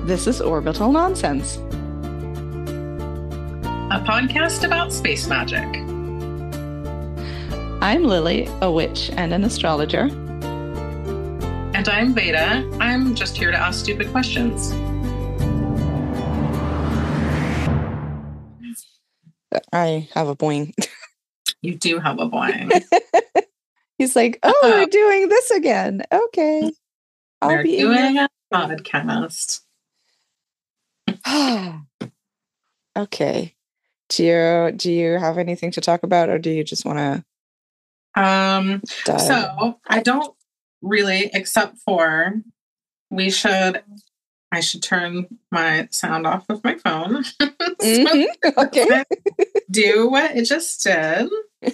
This is Orbital Nonsense, a podcast about space magic. I'm Lily, a witch and an astrologer. And I'm Veda. I'm just here to ask stupid questions. I have a boing. You do have a boing. He's like, oh, we're doing this again. Okay. We're doing a podcast. Okay. Do you have anything to talk about, or do you just want to So I don't really, except for I should turn my sound off of my phone. Okay. Do what it just did.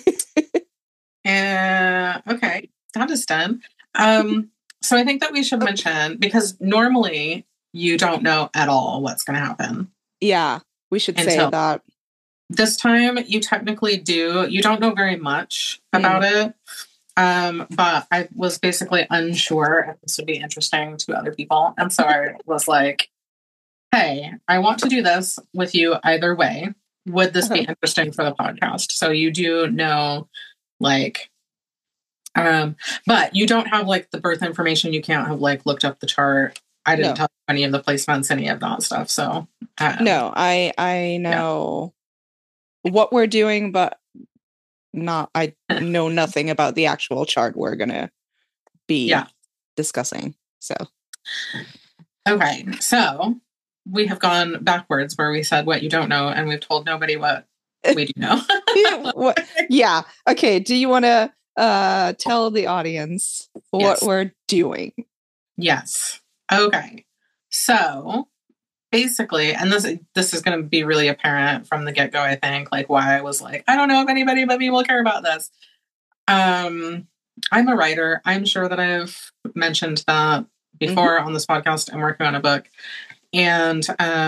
And okay, that is done. So I think that we should mention, because normally you don't know at all what's going to happen. Yeah, we should say that. This time you technically do. You don't know very much about it. But I was basically unsure if this would be interesting to other people. And so I was like, hey, I want to do this with you either way. Would this be interesting for the podcast? So you do know, like, but you don't have like the birth information. You can't have like looked up the chart. I didn't tell you any of the placements, any of that stuff. So no, I know what we're doing, but I know nothing about the actual chart we're gonna be discussing. So okay, so we have gone backwards where we said what you don't know, and we've told nobody what we do know. Yeah. Okay. Do you want to tell the audience what we're doing? Yes. Okay. So basically, and this is going to be really apparent from the get-go, I think, like why I was like, I don't know if anybody but me will care about this. I'm a writer. I'm sure that I've mentioned that before on this podcast. I'm working on a book. And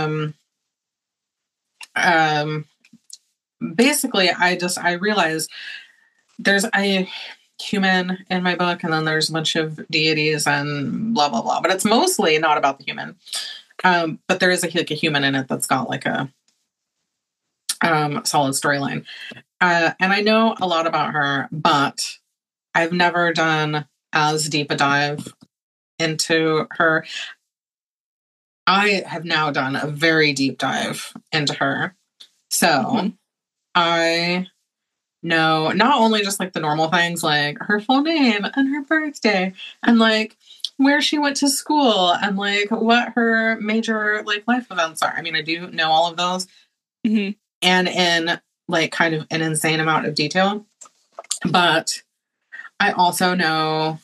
basically, I realized there's a human in my book, and then there's a bunch of deities and blah, blah, blah. But it's mostly not about the human. But there is a human in it that's got like a solid storyline. And I know a lot about her, but I've never done as deep a dive into her. I have now done a very deep dive into her. So I know not only just like the normal things, like her full name and her birthday and like where she went to school and like what her major like life events are. I mean, I do know all of those and in like kind of an insane amount of detail, but I also know,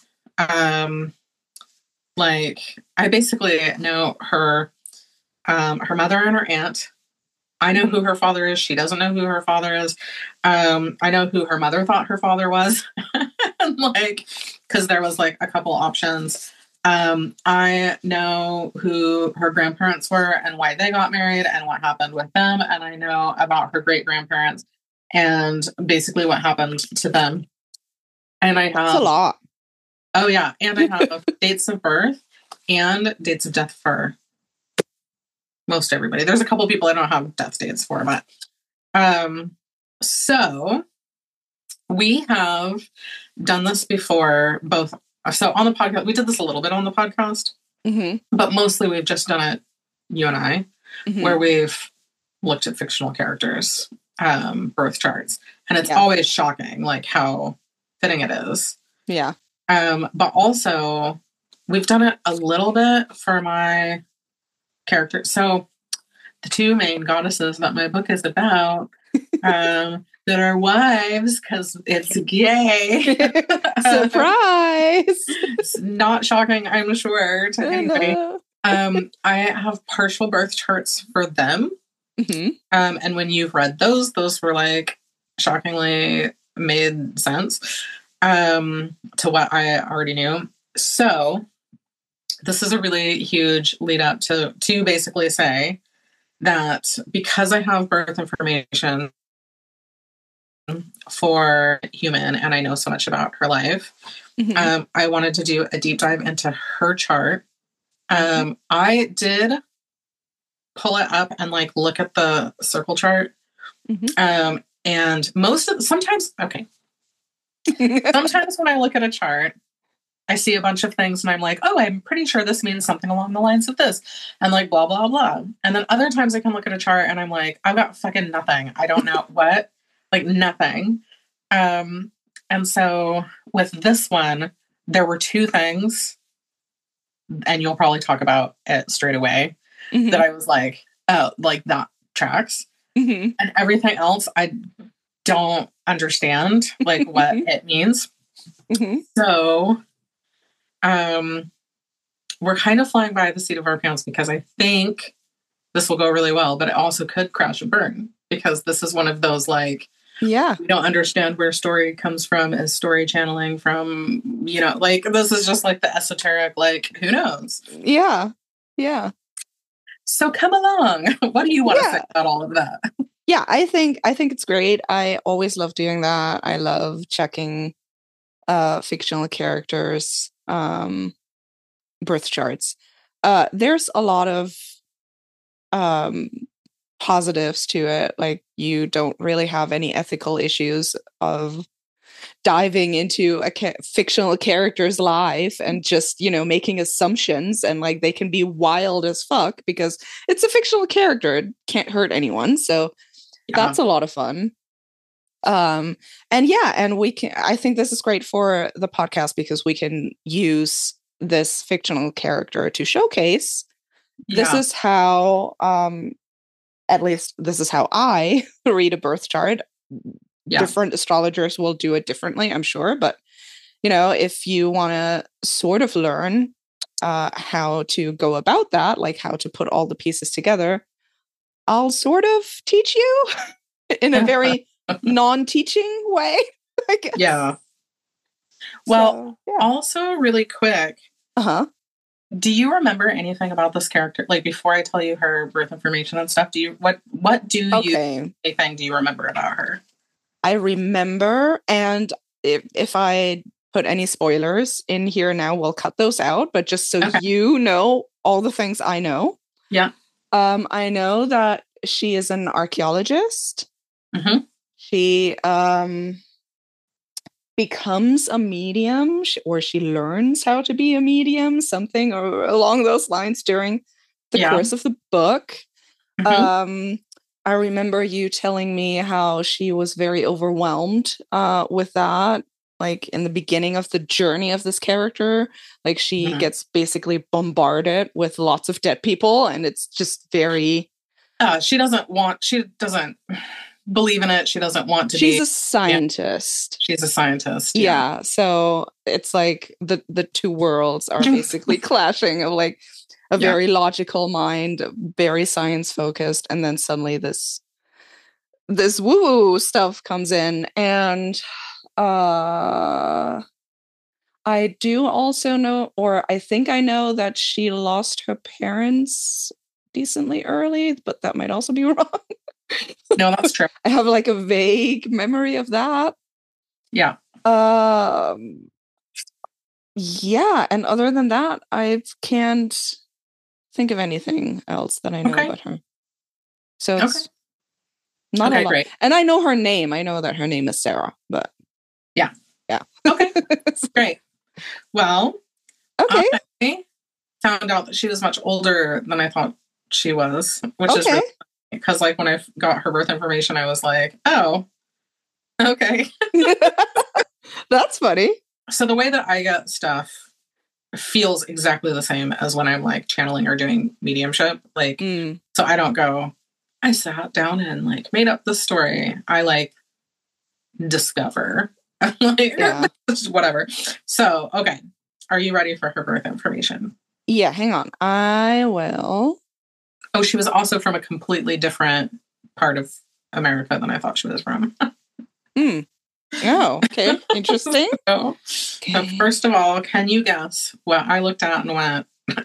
like I basically know her mother and her aunt. I know who her father is. She doesn't know who her father is. I know who her mother thought her father was. Like, because there was like a couple options. I know who her grandparents were and why they got married and what happened with them. And I know about her great grandparents and basically what happened to them. And I have that's a lot. Oh yeah. And I have dates of birth and dates of death for most everybody. There's a couple people I don't have death dates for, but so we have done this before, both. So on the podcast, we did this a little bit on the podcast, but mostly we've just done it, you and I, where we've looked at fictional characters' birth charts, and it's always shocking, like how fitting it is. Yeah. But also we've done it a little bit for my character. So the two main goddesses that my book is about, that are wives, because it's gay. Surprise! It's not shocking, I'm sure, to anybody. I have partial birth charts for them. And when you've read those were like shockingly made sense to what I already knew. So this is a really huge lead up to basically say that because I have birth information for human and I know so much about her life, I wanted to do a deep dive into her chart. I did pull it up and like look at the circle chart. And sometimes when I look at a chart, I see a bunch of things and I'm like, oh, I'm pretty sure this means something along the lines of this, and like blah, blah, blah. And then other times I can look at a chart and I'm like, I've got fucking nothing. I don't know what, like nothing. And so with this one, there were two things, and you'll probably talk about it straight away, that I was like, oh, like that tracks. And everything else, I don't understand like what it means. So we're kind of flying by the seat of our pants because I think this will go really well, but it also could crash and burn because this is one of those like, we don't understand where story comes from as story channeling from, you know, like this is just like the esoteric, like who knows? Yeah. So come along. What do you want to say about all of that? Yeah, I think it's great. I always love doing that. I love checking fictional characters' birth charts. There's a lot of positives to it. Like you don't really have any ethical issues of diving into a fictional character's life and just, you know, making assumptions, and like they can be wild as fuck because it's a fictional character. It can't hurt anyone. So that's a lot of fun. And we can, I think this is great for the podcast because we can use this fictional character to showcase this is how, at least this is how I read a birth chart. Different astrologers will do it differently, I'm sure. But, you know, if you want to sort of learn how to go about that, like how to put all the pieces together, I'll sort of teach you in a very non-teaching way, I guess. Yeah. Well, also really quick. Do you remember anything about this character? Like before I tell you her birth information and stuff, do you anything do you remember about her? I remember, and if I put any spoilers in here now, we'll cut those out, but just so you know all the things I know. Yeah. I know that she is an archaeologist. She becomes a medium, or she learns how to be a medium, something or along those lines during the course of the book. I remember you telling me how she was very overwhelmed with that, like in the beginning of the journey of this character. Like she gets basically bombarded with lots of dead people, and it's just very... she doesn't believe in it. She doesn't want to be... She's a scientist. She's a scientist. Yeah. So it's like the two worlds are basically clashing, of like a very logical mind, very science focused, and then suddenly this woo-woo stuff comes in. And I do also know, or I think I know, that she lost her parents decently early, but that might also be wrong. No, that's true. I have like a vague memory of that. Yeah. Yeah, and other than that, I can't think of anything else that I know about her. So it's not a lot. Great. And I know her name. I know that her name is Sarah, but yeah. Okay, great. Well, I found out that she was much older than I thought she was, which is really, because like when I got her birth information, I was like, oh, okay. That's funny. So the way that I get stuff feels exactly the same as when I'm like channeling or doing mediumship. Like, so I don't go, I sat down and like made up the story. I like discover. Like, whatever. So, okay. Are you ready for her birth information? Yeah, hang on. I will. Oh, she was also from a completely different part of America than I thought she was from. Oh, okay. Interesting. So first of all, can you guess what I looked at and went,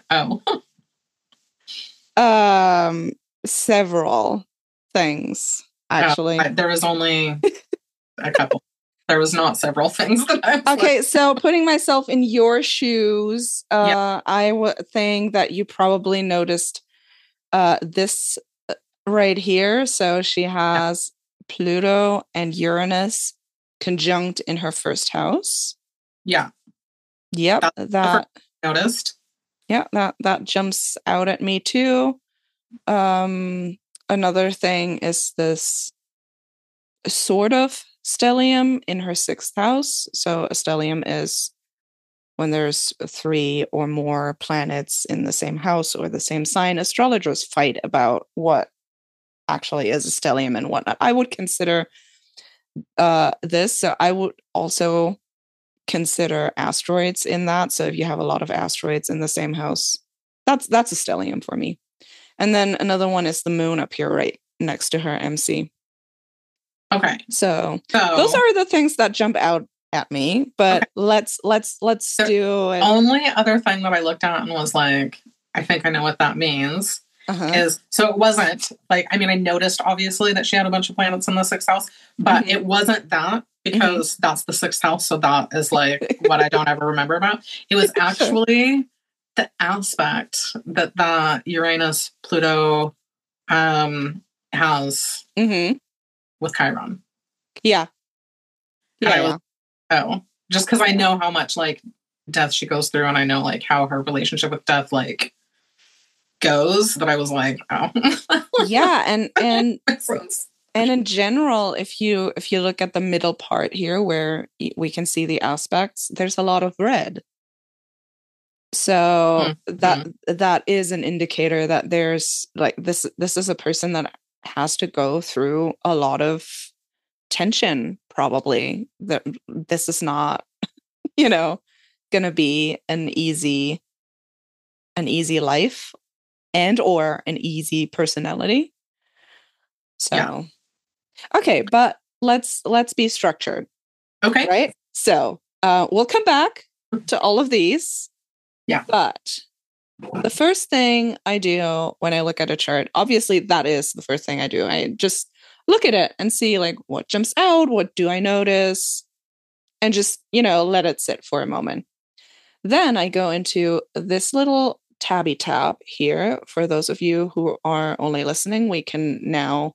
oh? Several things, actually. There was only a couple. There was not several things that I was okay, so putting myself in your shoes, I would think that you probably noticed this right here. So she has Pluto and Uranus conjunct in her first house. Yeah. Yep. That noticed. Yeah, that jumps out at me too. Another thing is this sort of stellium in her sixth house. So a stellium is when there's 3 or more planets in the same house or the same sign. Astrologers fight about what actually is a stellium and whatnot. I would consider this. So I would also consider asteroids in that. So if you have a lot of asteroids in the same house, that's a stellium for me. And then another one is the moon up here right next to her MC. Okay. So those are the things that jump out at me, but okay. let's do it. Only other thing that I looked at and was like, I think I know what that means. Is so it wasn't like, I mean, I noticed obviously that she had a bunch of planets in the sixth house, but it wasn't that because that's the sixth house. So that is like what I don't ever remember about. It was actually the aspect that Uranus Pluto has with Chiron. Yeah. Just because I know how much like death she goes through, and I know like how her relationship with death like goes, that I was like, oh. Yeah, and in general, if you look at the middle part here where we can see the aspects, there's a lot of red. So that is an indicator that there's like this is a person that has to go through a lot of tension, probably. That this is not, gonna be an easy life and or an easy personality. So okay, but let's be structured. Okay. Right? So we'll come back to all of these. Yeah. But the first thing I do when I look at a chart, obviously that is the first thing I do. I just look at it and see like what jumps out, what do I notice, and just, let it sit for a moment. Then I go into this little tabby tab here. For those of you who are only listening, we can now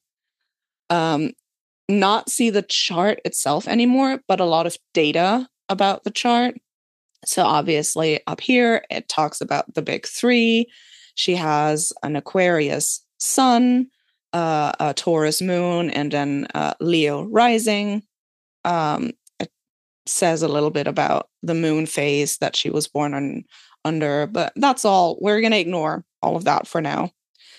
not see the chart itself anymore, but a lot of data about the chart. So obviously up here, it talks about the big 3. She has an Aquarius sun, a Taurus moon, and then Leo rising. It says a little bit about the moon phase that she was born under, but that's all. We're going to ignore all of that for now.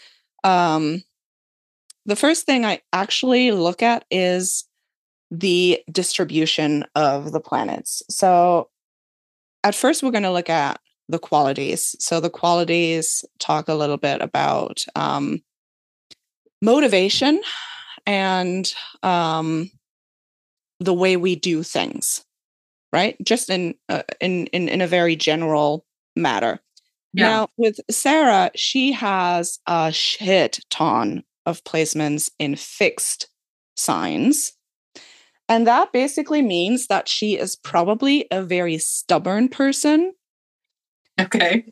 The first thing I actually look at is the distribution of the planets. So at first, we're going to look at the qualities. So the qualities talk a little bit about motivation and the way we do things, right? Just in a very general matter. Yeah. Now, with Sarah, she has a shit ton of placements in fixed signs. And that basically means that she is probably a very stubborn person. Okay.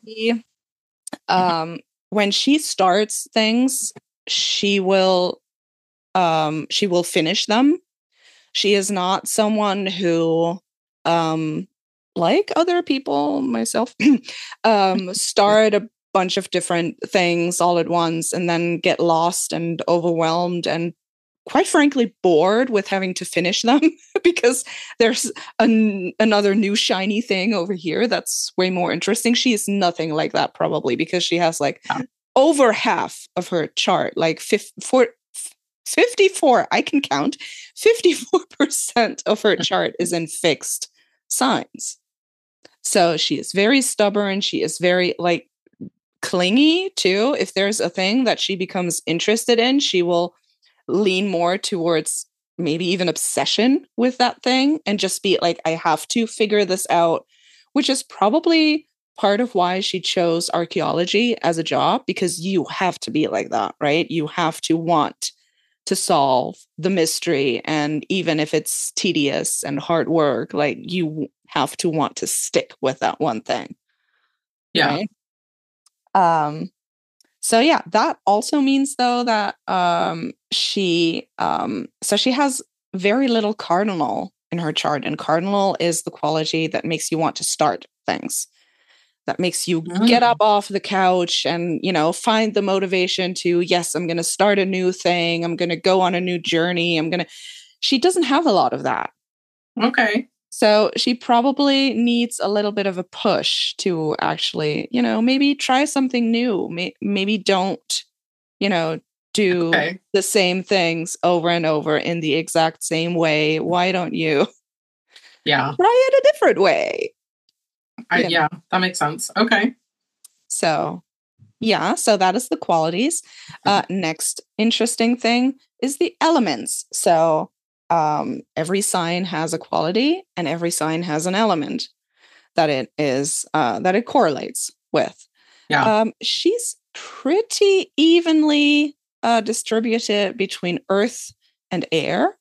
When she starts things, she will finish them. She is not someone who, like other people, myself, start a bunch of different things all at once and then get lost and overwhelmed and quite frankly bored with having to finish them because there's another new shiny thing over here that's way more interesting. She is nothing like that, probably, because she has like over half of her chart, like 54, I can count, 54% of her chart is in fixed signs. So she is very stubborn. She is very like clingy too. If there's a thing that she becomes interested in, she will lean more towards maybe even obsession with that thing and just be like, I have to figure this out, which is probably part of why she chose archaeology as a job, because you have to be like that, right? You have to want to solve the mystery. And even if it's tedious and hard work, like you have to want to stick with that one thing. Yeah. Right? So yeah, that also means though that she has very little cardinal in her chart, and cardinal is the quality that makes you want to start things, that makes you get up off the couch and, you know, find the motivation to, yes, I'm going to start a new thing, I'm going to go on a new journey, she doesn't have a lot of that. Okay. So she probably needs a little bit of a push to actually, you know, maybe try something new. Maybe don't, you know, do the same things over and over in the exact same way. Why don't you try it a different way? Yeah, that makes sense. Okay. So, yeah, so that is the qualities. Next interesting thing is the elements. So, every sign has a quality and every sign has an element that it correlates with. Yeah. She's pretty evenly distributed between earth and air.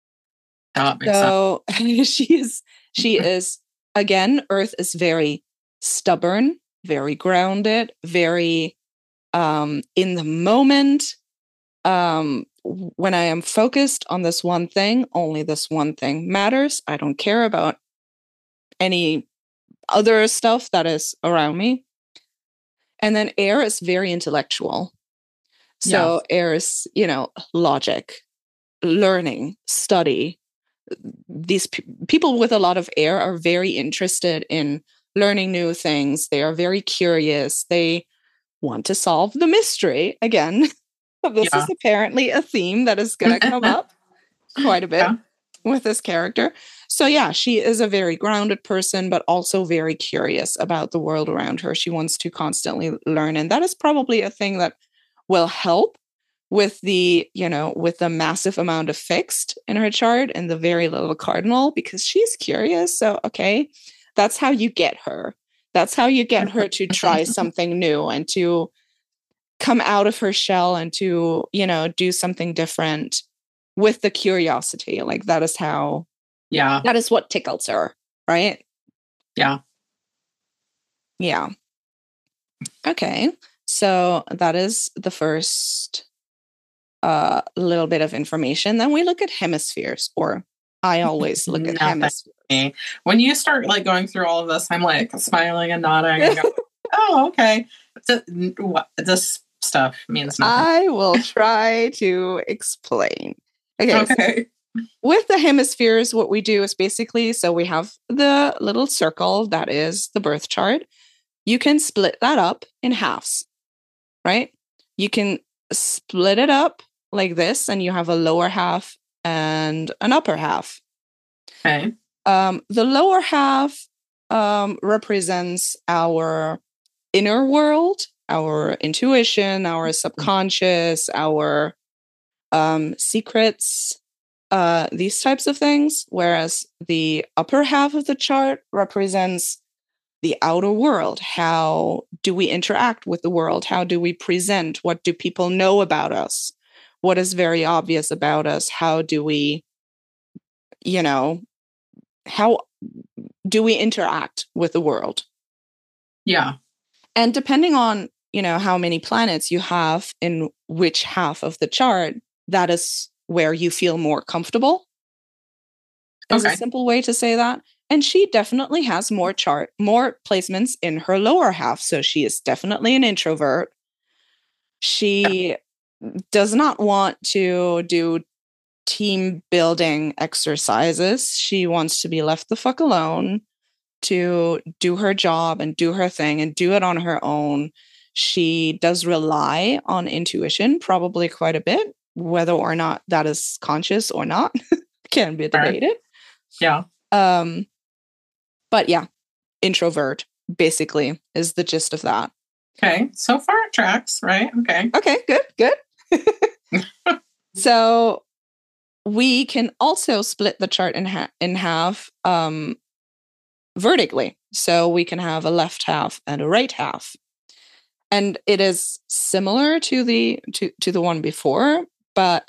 So she is again, earth is very stubborn, very grounded, very in the moment. When I am focused on this one thing, only this one thing matters. I don't care about any other stuff that is around me. And then air is very intellectual. So air is, you know, logic, learning, study. These people with a lot of air are very interested in learning new things. They are very curious. They want to solve the mystery. Again, this is apparently a theme that is going to come up quite a bit with this character. So yeah, she is a very grounded person, but also very curious about the world around her. She wants to constantly learn. And that is probably a thing that will help with the, you know, with the massive amount of fixed in her chart and the very little cardinal, because she's curious. So, okay, that's how you get her. That's how you get her to try something new and to come out of her shell and to, you know, do something different with the curiosity. Like that is how, that is what tickles her, right? Yeah. Okay. So that is the first little bit of information. Then we look at hemispheres, or I always look at hemispheres. When you start like going through all of this, I'm like smiling and nodding and going, oh, okay. This stuff means nothing. I will try to explain. Okay. With the hemispheres, what we do is basically, so we have the little circle that is the birth chart. You can split that up in halves, right? You can split it up like this, and you have a lower half and an upper half. Okay. The lower half represents our inner world, our intuition, our subconscious, our secrets, these types of things, whereas the upper half of the chart represents the outer world. How do we interact with the world? How do we present? What do people know about us? What is very obvious about us? How do we, you know, how do we interact with the world? Yeah. And depending on, you know, how many planets you have in which half of the chart, that is where you feel more comfortable. Is a simple way to say that. And she definitely has more placements in her lower half. So she is definitely an introvert. She does not want to do team building exercises. She wants to be left the fuck alone to do her job and do her thing and do it on her own. She does rely on intuition probably quite a bit, whether or not that is conscious or not can be debated. Yeah. But yeah, introvert basically is the gist of that. Okay. So far it tracks, right? Okay, good. So we can also split the chart in half vertically. So we can have a left half and a right half. And it is similar to the one before, but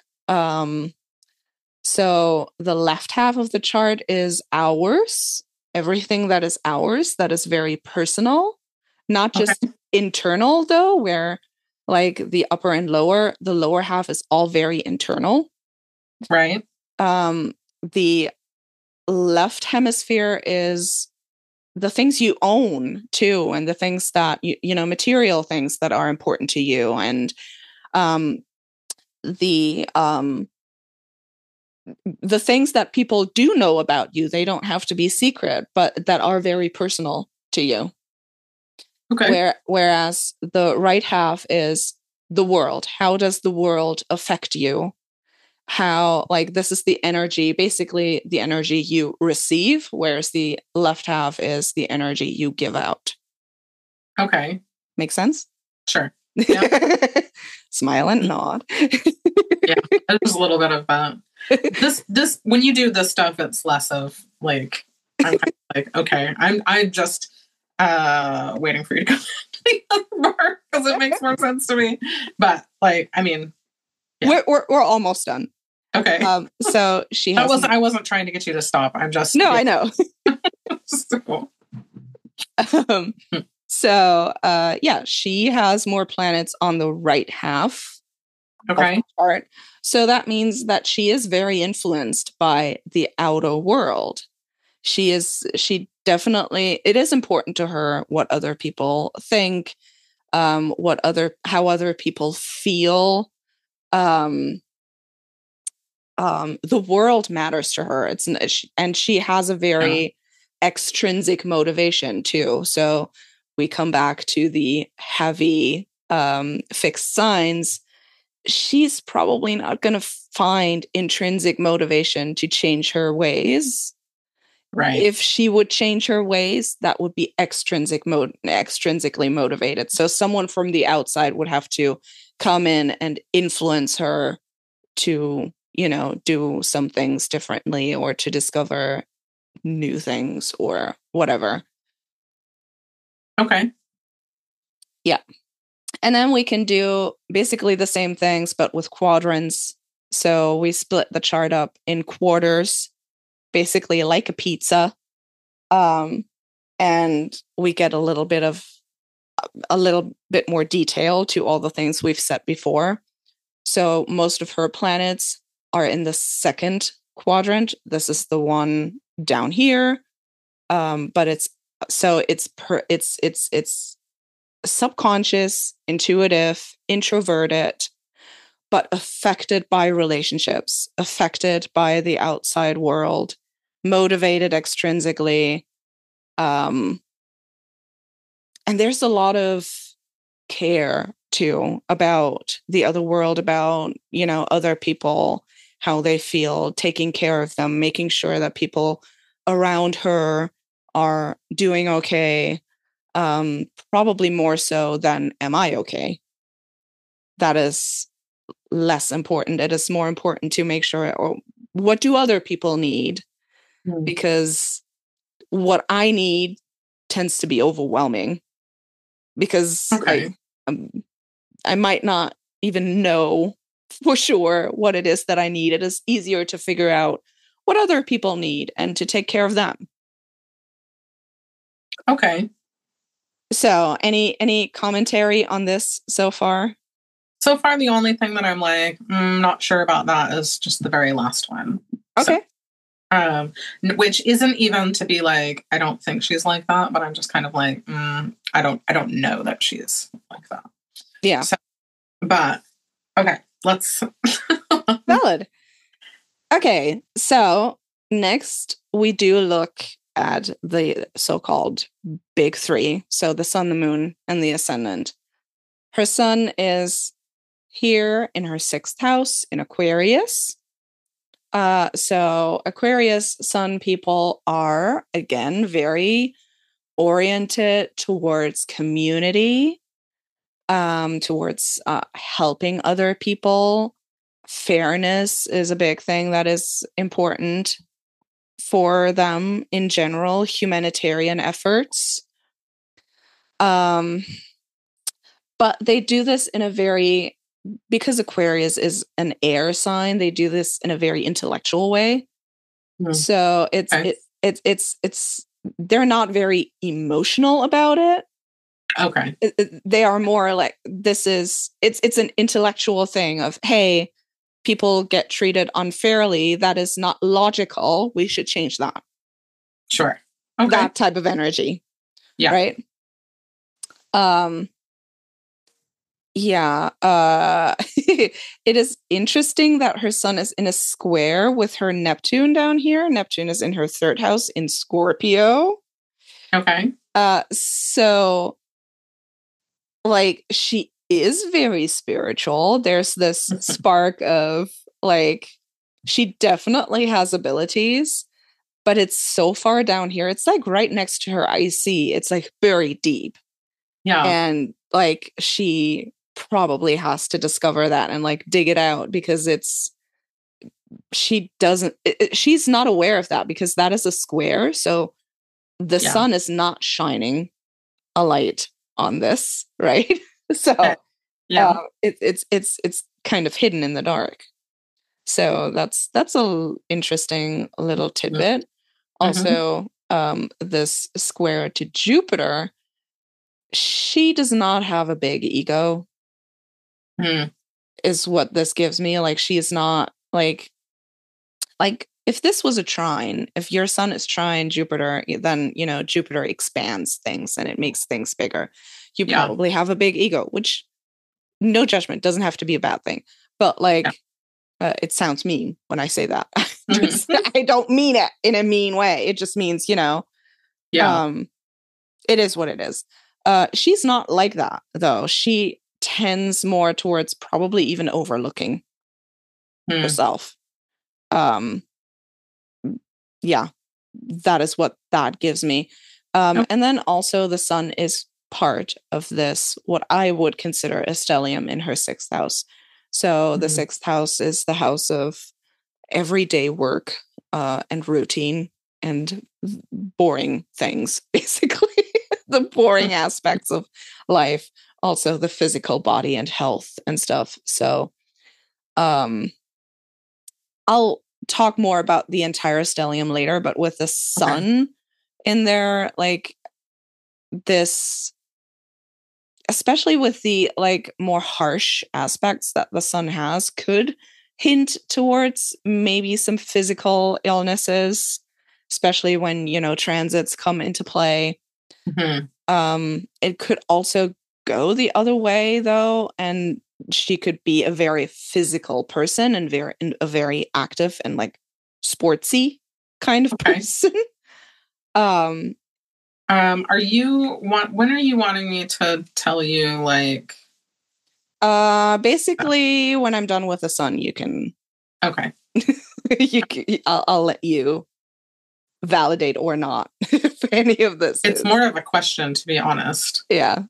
so the left half of the chart is ours, everything that is ours, that is very personal, not just internal though, where like the upper and lower. The lower half is all very internal. Right. The left hemisphere is the things you own too, and the things that you know, material things that are important to you, and the things that people do know about you. They don't have to be secret, but that are very personal to you. Okay. Whereas the right half is the world. How does the world affect you? How, like, this is the energy, basically the energy you receive, whereas the left half is the energy you give out. Okay. Make sense? Sure. Yeah. Smile and nod. Yeah, there's a little bit of that. This when you do this stuff, it's less of like, I'm kind of like, okay, I'm just waiting for you to come to the other part because it makes more sense to me. But like, I mean, yeah. we're almost done. Okay. So she has. I wasn't trying to get you to stop. I'm just. No, yeah. I know. So, yeah, she has more planets on the right half. Okay. Of the chart. So that means that she is very influenced by the outer world. She definitely, it is important to her what other people think, how other people feel. The world matters to her. And she has a very extrinsic motivation too. So we come back to the heavy fixed signs. She's probably not going to find intrinsic motivation to change her ways. Right. If she would change her ways, that would be extrinsically motivated. So someone from the outside would have to come in and influence her to, you know, do some things differently or to discover new things or whatever. Okay. Yeah. And then we can do basically the same things, but with quadrants. So we split the chart up in quarters, basically like a pizza. And we get a little bit more detail to all the things we've said before. So most of her planets are in the second quadrant. This is the one down here. But it's subconscious, intuitive, introverted, but affected by relationships, affected by the outside world, motivated extrinsically. And there's a lot of care too about the other world, about, you know, other people, how they feel, taking care of them, making sure that people around her are doing okay. Probably more so than am I okay? That is less important. It is more important to make sure, or what do other people need? Because what I need tends to be overwhelming. Because I might not even know for sure what it is that I need. It is easier to figure out what other people need and to take care of them. Okay. So, any commentary on this so far? So far, the only thing that I'm like, not sure about that is just the very last one. Okay. So, which isn't even to be like, I don't think she's like that, but I'm just kind of like, I don't know that she's like that. Yeah. So, but okay, let's. Valid. Okay, so next we do look at the so-called big three. So the sun, the moon, and the ascendant. Her sun is here in her 6th house in Aquarius. So Aquarius sun people are, again, very oriented towards community, towards helping other people. Fairness is a big thing that is important for them in general, humanitarian efforts. But they do this in a very, because Aquarius is an air sign, they do this in a very intellectual way. So it's they're not very emotional about it. Okay. They are more like, it's an intellectual thing of, hey, people get treated unfairly. That is not logical. We should change that. Sure. Okay. That type of energy. Yeah. Right. Yeah. It is interesting that her sun is in a square with her Neptune down here. Neptune is in her third house in Scorpio. Okay. So like, she is very spiritual. There's this spark of like, she definitely has abilities, but it's so far down here. It's like right next to her IC. It's like very deep. Yeah. And like, she probably has to discover that and like dig it out, because she's not aware of that, because that is a square. So the sun is not shining a light on this, right? So it's kind of hidden in the dark. So that's a interesting little tidbit. Also, this square to Jupiter, she does not have a big ego, is what this gives me. Like, she is not like if this was a trine, if your sun is trine Jupiter, then, you know, Jupiter expands things and it makes things bigger. You probably have a big ego, which, no judgment, doesn't have to be a bad thing. But like, it sounds mean when I say that. I don't mean it in a mean way. It just means, you know, it is what it is. She's not like that, though. She tends more towards probably even overlooking herself. Yeah, that is what that gives me. And then also the sun is part of this, what I would consider a stellium in her sixth house. So the sixth house is the house of everyday work and routine and boring things, basically. The boring aspects of life, also the physical body and health and stuff. So I'll talk more about the entire stellium later, but with the sun in there, like, this, especially with the like more harsh aspects that the sun has, could hint towards maybe some physical illnesses, especially when, you know, transits come into play. It could also go the other way, though, and she could be a very physical person and a very active and like sportsy kind of person. When are you wanting me to tell you, like, basically when I'm done with the sun, you can I'll let you validate or not if any of this it's more of a question, to be honest. Yeah.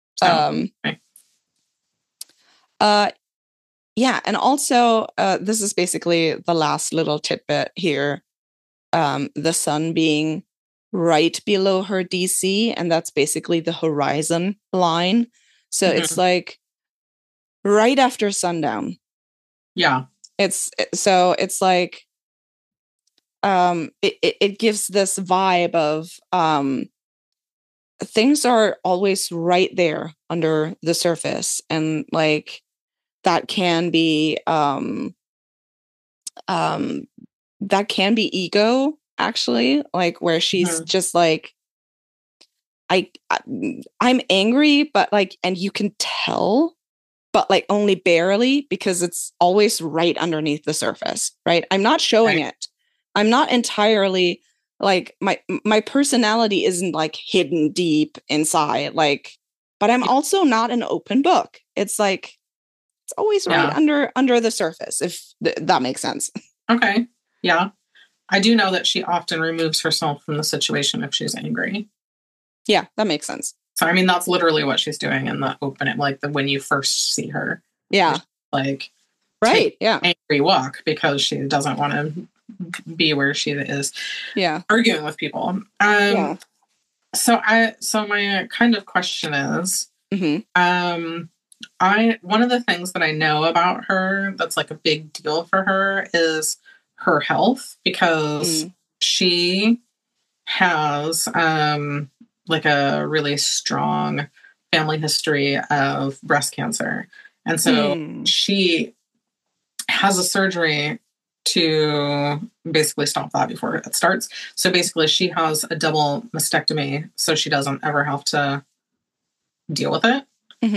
Yeah, and also this is basically the last little tidbit here. The sun being right below her DC, and that's basically the horizon line. So it's like right after sundown. Yeah. It's like it gives this vibe of things are always right there under the surface, and like that can be ego, actually, like where she's just like, I'm angry, but like, and you can tell, but like only barely, because it's always right underneath the surface, right? I'm not showing it. I'm not entirely like, my personality isn't like hidden deep inside, like, but I'm also not an open book. It's like, it's always right under the surface, if that makes sense. Okay. Yeah. I do know that she often removes herself from the situation if she's angry. Yeah, that makes sense. So, I mean, that's literally what she's doing in the open, like when you first see her. Yeah. Like, right. Yeah. Angry walk because she doesn't want to be where she is. Yeah. Arguing with people. So my kind of question is, one of the things that I know about her that's like a big deal for her is her health, because she has like a really strong family history of breast cancer. And so she has a surgery to basically stop that before it starts. So basically she has a double mastectomy so she doesn't ever have to deal with it.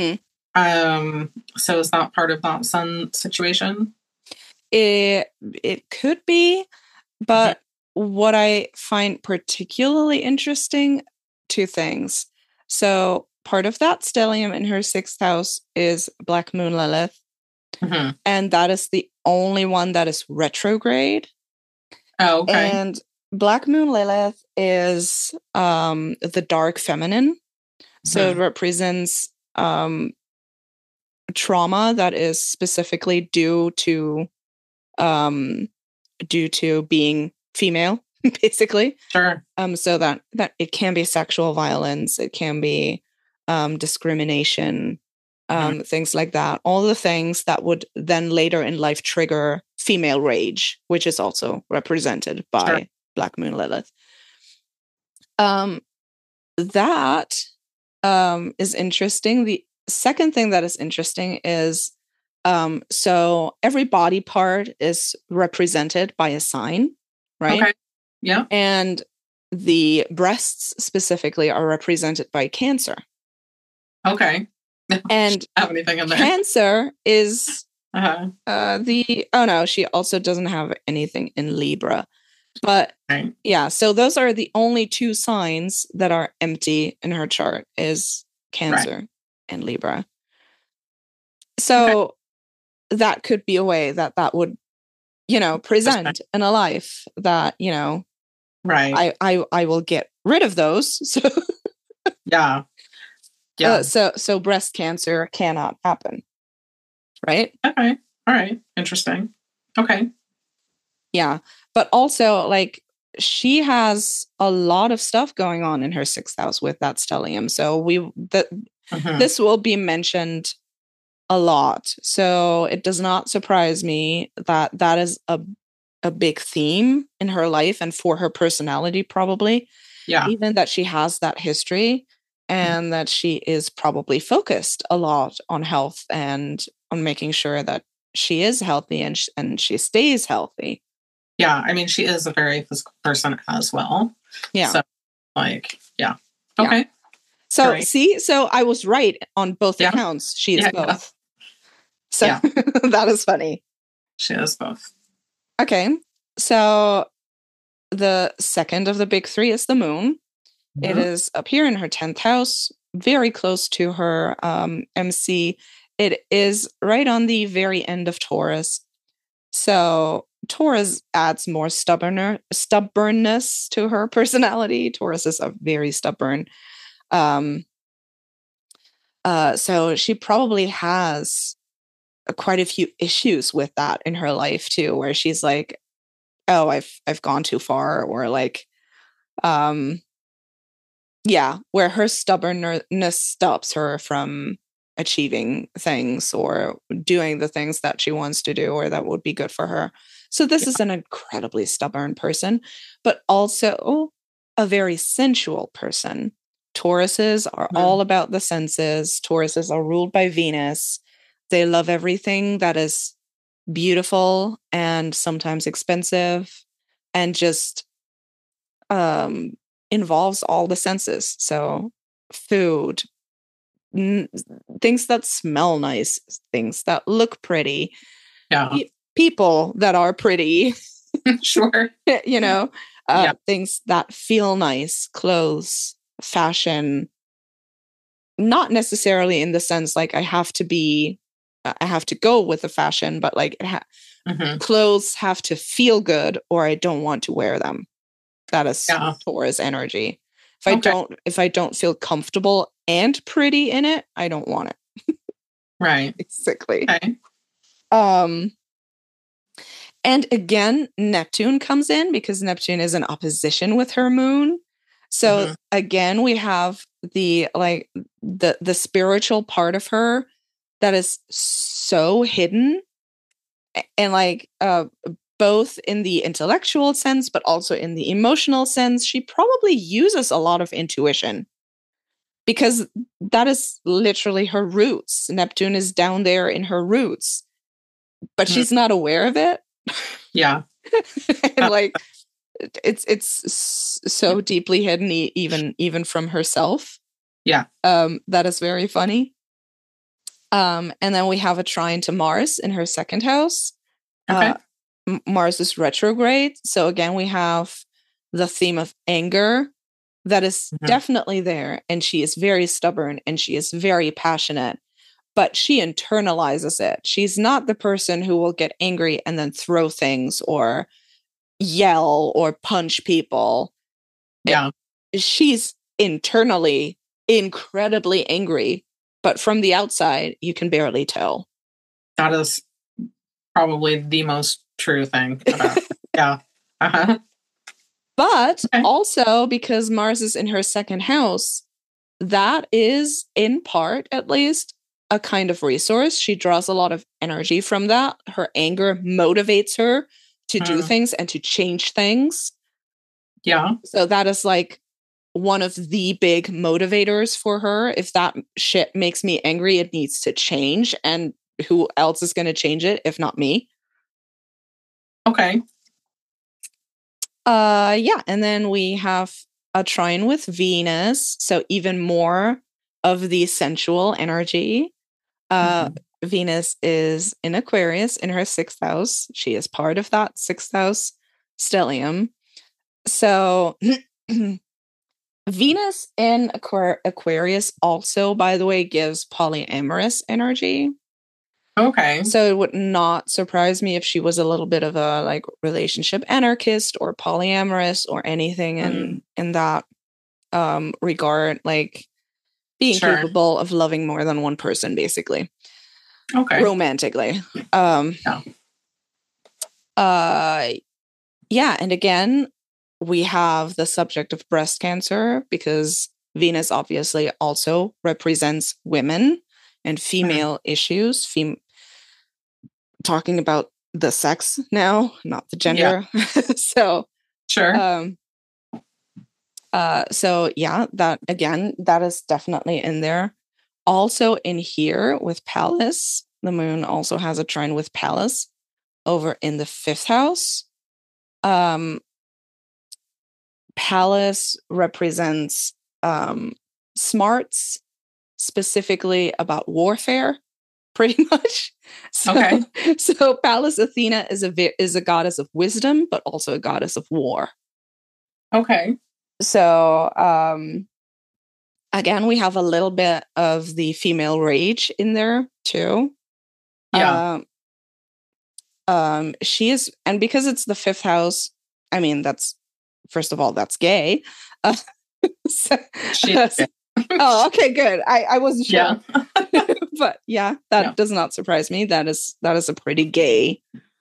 So is that part of that son situation? It could be, but what I find particularly interesting, two things. So part of that stellium in her 6th house is Black Moon Lilith. And that is the only one that is retrograde. Oh, okay. And Black Moon Lilith is the dark feminine. So it represents trauma that is specifically due to being female, basically. Sure. So that it can be sexual violence, it can be discrimination, things like that. All the things that would then later in life trigger female rage, which is also represented by Black Moon Lilith. That is interesting. The second thing that is interesting is so every body part is represented by a sign, right? Okay. Yeah. And the breasts specifically are represented by Cancer. Okay. And have anything in there. Cancer is she also doesn't have anything in Libra. But yeah, so those are the only two signs that are empty in her chart is Cancer and Libra. So that could be a way that would, present in a life that, I will get rid of those. So yeah. So breast cancer cannot happen. Right? Okay. All right. Interesting. Okay. Yeah. But also, like, she has a lot of stuff going on in her 6th house with that stellium. So this will be mentioned a lot. So it does not surprise me that is a big theme in her life and for her personality, probably. Yeah. Even that she has that history and that she is probably focused a lot on health and on making sure that she is healthy and she stays healthy. Yeah. I mean, she is a very physical person as well. Yeah. So, yeah. Okay. Yeah. So see, so I was right on both accounts. She is both. Yeah. So that is funny. She is both. Okay. So the second of the big three is the moon. It is up here in her 10th house, very close to her MC. It is right on the very end of Taurus. So Taurus adds more stubbornness to her personality. Taurus is a very stubborn. So she probably has quite a few issues with that in her life too, where she's like, oh, I've gone too far, or like, where her stubbornness stops her from achieving things or doing the things that she wants to do or that would be good for her. So this is an incredibly stubborn person, but also a very sensual person. Tauruses are all about the senses. Tauruses are ruled by Venus. They love everything that is beautiful and sometimes expensive and just involves all the senses. So food, things that smell nice, things that look pretty, people that are pretty, sure, things that feel nice, clothes, fashion, not necessarily in the sense like I have to go with the fashion, but like clothes have to feel good or I don't want to wear them. That is Taurus energy. If I don't feel comfortable and pretty in it, I don't want it. Right. Basically. Okay. And again, Neptune comes in because Neptune is in opposition with her moon. So again, we have the spiritual part of her that is so hidden and like both in the intellectual sense, but also in the emotional sense. She probably uses a lot of intuition. because that is literally her roots. Neptune is down there in her roots, but she's not aware of it. Yeah. And like it's so deeply hidden even from herself. Yeah. That is very funny. And then we have a trine to Mars in her second house. Okay. Mars is retrograde. So again, we have the theme of anger that is definitely there. And she is very stubborn and she is very passionate, but she internalizes it. She's not the person who will get angry and then throw things or yell or punch people. Yeah. She's internally incredibly angry, but from the outside, you can barely tell. That is probably the most true thing about it. Yeah. Uh-huh. But also because Mars is in her second house, that is in part, at least, a kind of resource. She draws a lot of energy from that. Her anger motivates her to do things and to change things. Yeah. So that is like one of the big motivators for her. If that shit makes me angry, it needs to change. And who else is going to change it if not me? Okay. Yeah, and then we have a trine with Venus, so even more of the sensual energy. Venus is in Aquarius in her sixth house. She is part of that sixth house stellium. So Venus in Aquarius also, by the way, gives polyamorous energy. Okay. So it would not surprise me if she was a little bit of a like relationship anarchist or polyamorous or anything in that regard, like being capable of loving more than one person, basically. Okay. Romantically. Yeah, and again, we have the subject of breast cancer because Venus obviously also represents women and female issues. Talking about the sex now, not the gender. Yeah. So so yeah, that again, that is definitely in there. Also in here with Pallas, the moon also has a trine with Pallas over in the fifth house. Pallas represents smarts, specifically about warfare. Pretty much. So Pallas Athena is a goddess of wisdom, but also a goddess of war. Okay. So again, we have a little bit of the female rage in there too. Yeah. She is, and because it's the fifth house, I mean, that's first of all, that's gay. Oh, okay, good. I wasn't sure. Yeah. But yeah, that does not surprise me. That is a pretty gay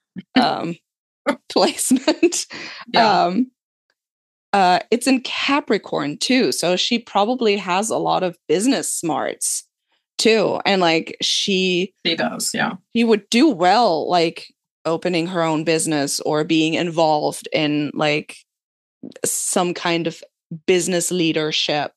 placement. Yeah. It's in Capricorn too, so she probably has a lot of business smarts too. And like she does, yeah. She would do well like opening her own business or being involved in like some kind of business leadership.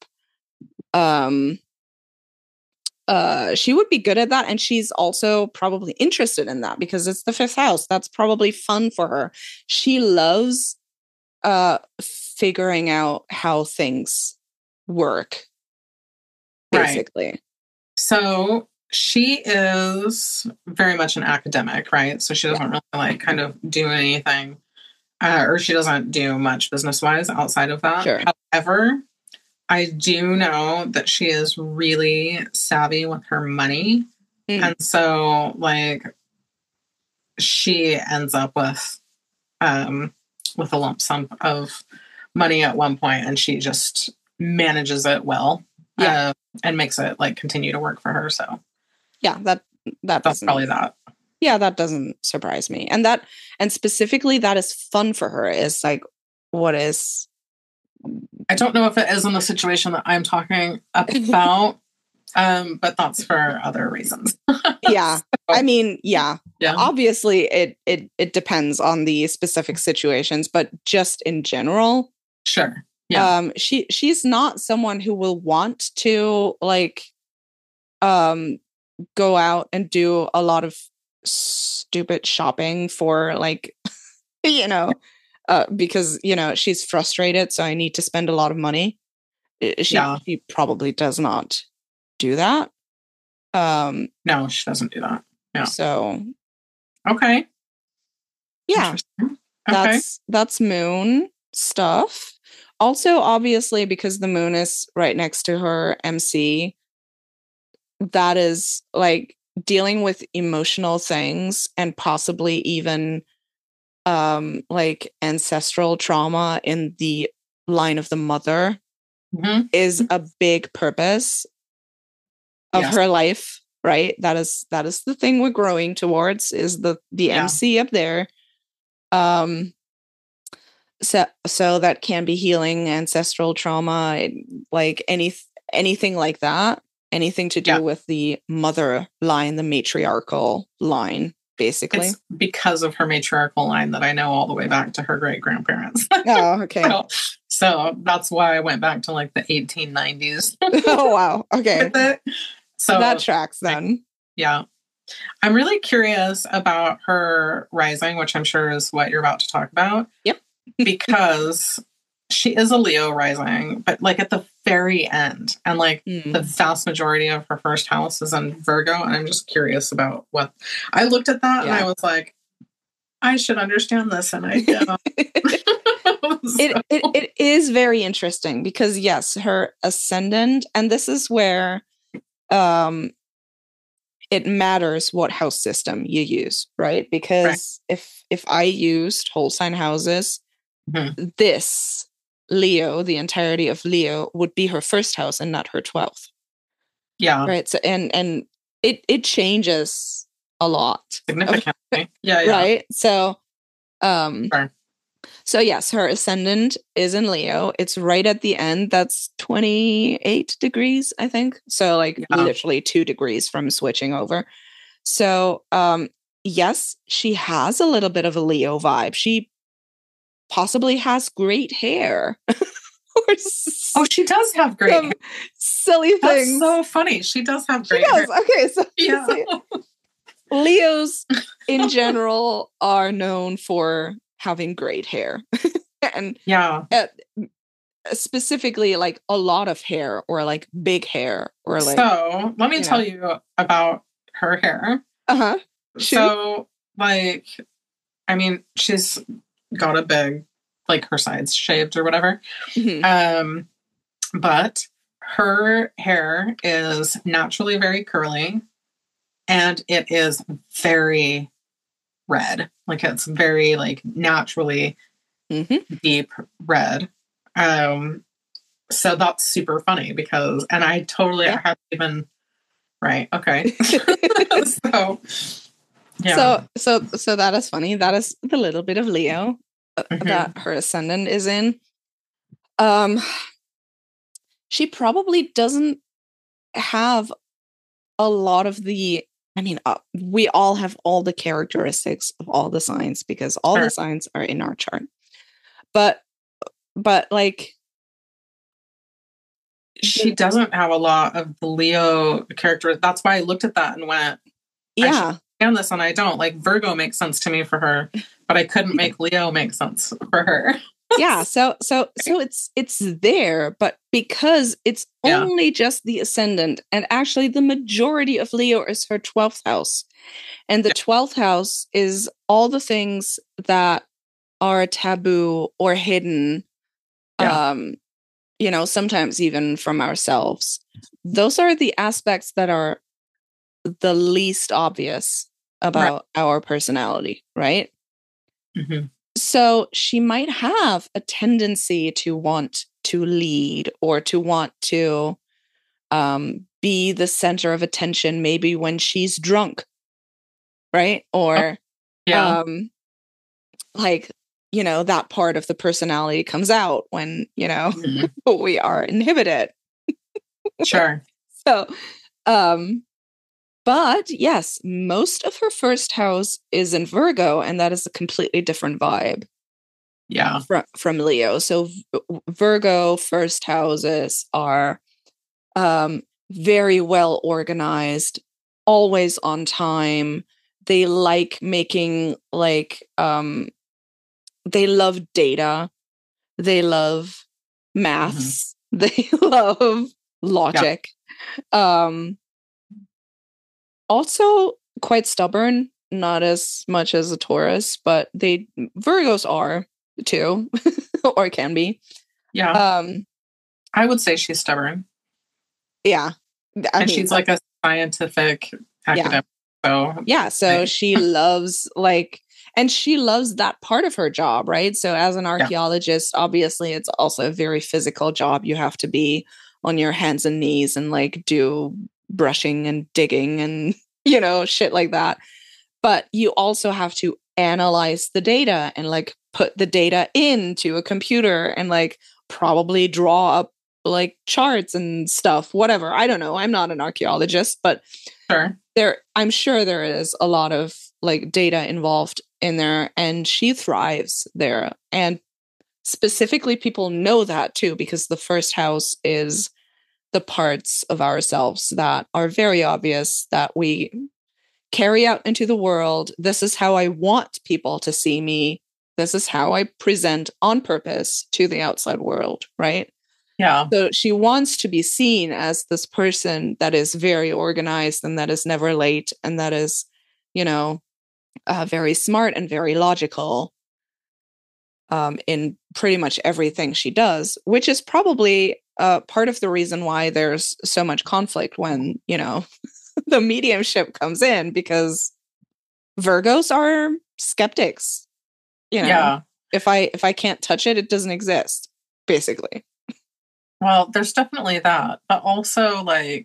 She would be good at that, and she's also probably interested in that because it's the fifth house. That's probably fun for her. She loves figuring out how things work, basically. Right. So she is very much an academic, right? So she doesn't really like kind of do anything, or she doesn't do much business-wise outside of that. Sure. However, I do know that she is really savvy with her money. And so like she ends up with a lump sum of money at one point, and she just manages it well. And makes it like continue to work for her. So yeah, that's probably that. Yeah, that doesn't surprise me. And specifically that is fun for her is like what is. I don't know if it is in the situation that I'm talking about, but that's for other reasons. Yeah. So, I mean, yeah. Obviously it depends on the specific situations, but just in general. Sure. She's not someone who will want to like go out and do a lot of stupid shopping for like because she's frustrated, so I need to spend a lot of money. She probably does not do that. No, she doesn't do that. Yeah. So okay. Yeah. Okay. That's moon stuff. Also, obviously, because the moon is right next to her MC, that is like dealing with emotional things and possibly even like ancestral trauma in the line of the mother is a big purpose of her life, right? That is the thing we're growing towards, is the MC up there. So that can be healing ancestral trauma, like anything like that, anything to do with the mother line, the matriarchal line, basically. It's because of her matriarchal line that I know all the way back to her great grandparents. Oh, okay. So that's why I went back to like the 1890s. Oh, wow. Okay. So that tracks then. Yeah. I'm really curious about her rising, which I'm sure is what you're about to talk about. Yep. Because she is a Leo rising, but like at the very end, and like the vast majority of her first house is in Virgo. And I'm just curious about what I looked at that and I was like, I should understand this. And I don't. It is very interesting because yes, her ascendant, and this is where it matters what house system you use, right? Because if I used whole sign houses, this Leo, the entirety of Leo, would be her first house and not her 12th. Yeah. Right. So and it changes a lot. Significantly. Yeah. Right. So so yes, her ascendant is in Leo. It's right at the end. That's 28 degrees, I think. So like literally 2 degrees from switching over. So yes, she has a little bit of a Leo vibe. She possibly has great hair. She does have great hair. Silly things. That's so funny. She does have great hair. Okay, so Leos in general are known for having great hair. And specifically like a lot of hair or like big hair or like. So let me tell you about her hair. So like, I mean, she's got a big, like her sides shaved or whatever. But her hair is naturally very curly and it is very red. Like it's very like naturally deep red. So that's super funny because, and I totally haven't even, right. Okay. So that is funny. That is the little bit of Leo that her ascendant is in. She probably doesn't have a lot of the, I mean, we all have all the characteristics of all the signs because all the signs are in our chart. But like, she doesn't have a lot of the Leo characters. That's why I looked at that and went, I understand this, and I don't. Like Virgo makes sense to me for her, but I couldn't make Leo make sense for her. So it's there, but because it's only just the ascendant, and actually the majority of Leo is her 12th house. And the 12th house is all the things that are taboo or hidden, sometimes even from ourselves. Those are the aspects that are the least obvious about our personality, right? So she might have a tendency to want to lead or to want to be the center of attention, maybe when she's drunk, right? Or that part of the personality comes out when, we are inhibited. Sure. So, but yes, most of her first house is in Virgo, and that is a completely different vibe. Yeah. From Leo. So Virgo first houses are very well organized, always on time. They like making they love data. They love maths. They love logic. Um Also quite stubborn, not as much as a Taurus, but Virgos are too, or can be. Yeah. I would say she's stubborn. Yeah. And she's like a scientific academic. So she loves and she loves that part of her job, right? So as an archaeologist, obviously it's also a very physical job. You have to be on your hands and knees and do brushing and digging and shit like that. But you also have to analyze the data and put the data into a computer and probably draw up charts and stuff, whatever. I don't know. I'm not an archaeologist, but sure. I'm sure there is a lot of data involved in there, and she thrives there. And specifically people know that too, because the first house is the parts of ourselves that are very obvious that we carry out into the world. This is how I want people to see me. This is how I present on purpose to the outside world, right? Yeah. So she wants to be seen as this person that is very organized and that is never late and that is, very smart and very logical in pretty much everything she does, which is probably part of the reason why there's so much conflict when, the mediumship comes in, because Virgos are skeptics. Yeah. If I can't touch it, it doesn't exist, basically. Well, there's definitely that, but also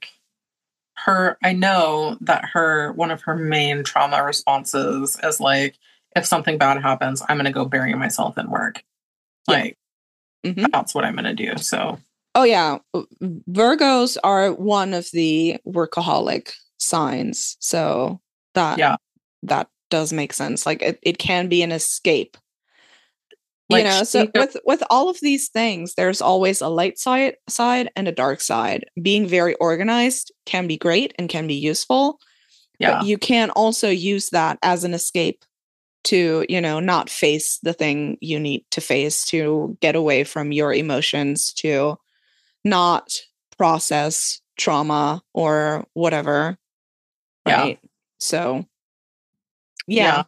I know that one of her main trauma responses is if something bad happens, I'm going to go bury myself in work. That's what I'm going to do. So. Oh yeah. Virgos are one of the workaholic signs. So that does make sense. It can be an escape. So with all of these things, there's always a light side and a dark side. Being very organized can be great and can be useful. Yeah. But you can also use that as an escape to, not face the thing you need to face, to get away from your emotions, to not process trauma or whatever. Right. Yeah. So yeah.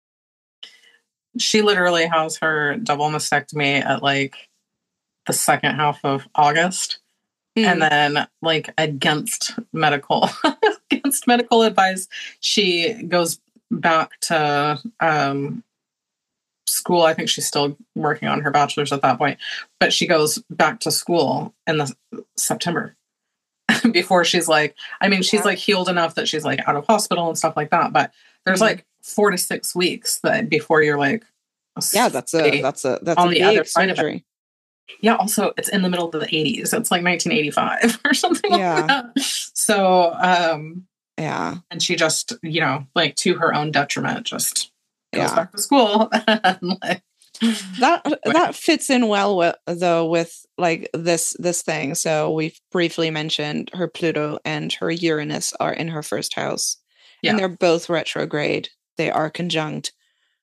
She literally has her double mastectomy at the second half of August. And then against medical advice, she goes back to school. I think she's still working on her bachelor's at that point, but she goes back to school in September before she's she's healed enough that she's out of hospital and stuff like that. But there's 4 to 6 weeks that before you're that's a on the other side of it. Yeah. Also, it's in the middle of the 80s. It's 1985 or something like that. So, yeah. And she just, to her own detriment, just goes back to school. That fits in well with this thing. So we've briefly mentioned her Pluto and her Uranus are in her first house, and they're both retrograde. They are conjunct.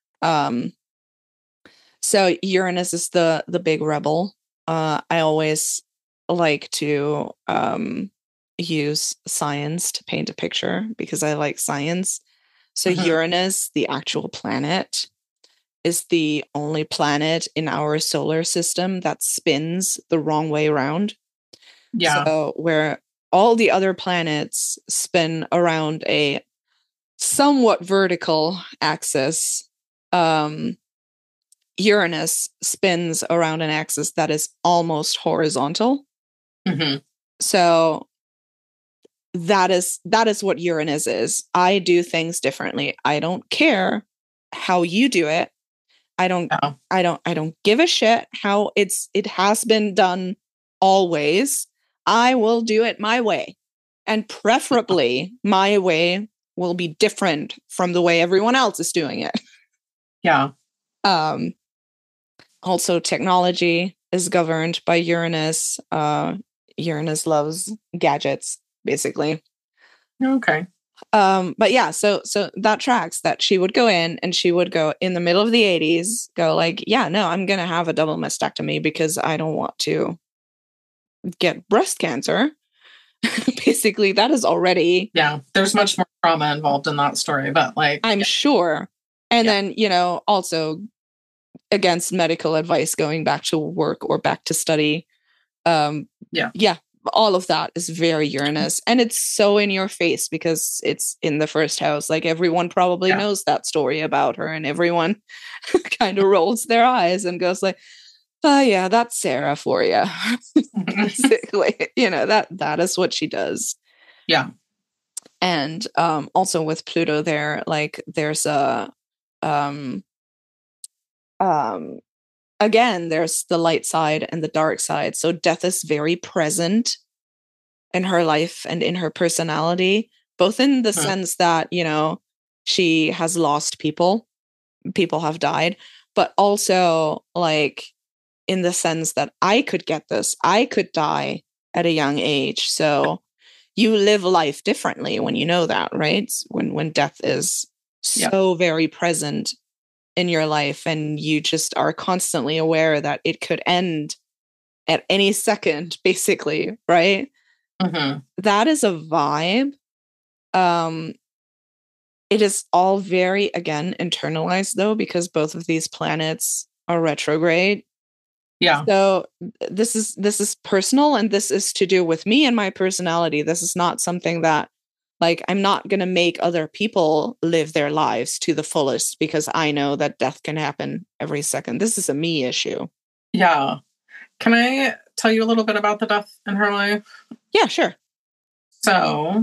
So Uranus is the big rebel. I always like to use science to paint a picture because I like science. So Uranus, the actual planet, is the only planet in our solar system that spins the wrong way around. Yeah. So where all the other planets spin around a somewhat vertical axis, Uranus spins around an axis that is almost horizontal. So that is what Uranus is. I do things differently. I don't care how you do it. I don't give a shit how it has been done always. I will do it my way. And preferably my way will be different from the way everyone else is doing it. Yeah. Also, technology is governed by Uranus. Uranus loves gadgets, basically. Okay. But yeah, so that tracks that she would go in and she would go in the middle of the 80s, go like, yeah, no, I'm gonna have a double mastectomy because I don't want to get breast cancer. Basically, that is already, yeah, there's much more trauma involved in that story, but like I'm sure. And then, also against medical advice, going back to work or back to study. Yeah, all of that is very Uranus, and it's so in your face because it's in the first house. Like everyone probably knows that story about her, and everyone kind of rolls their eyes and goes like, "Oh yeah, that's Sarah for you." Basically, that is what she does. Yeah. And also with Pluto there, like there's a again, there's the light side and the dark side. So death is very present in her life and in her personality, both in the sense that, she has lost people have died, but also like in the sense that I could get this, I could die at a young age. So you live life differently when you know that, right? When death is so very present in your life and you just are constantly aware that it could end at any second, basically, right? Mm-hmm. That is a vibe. It is all very, again, internalized though, because both of these planets are retrograde. Yeah. So this is personal, and this is to do with me and my personality. This is not something that, like, I'm not going to make other people live their lives to the fullest because I know that death can happen every second. This is a me issue. Yeah. Can I tell you a little bit about the death in her life? Yeah, sure. So,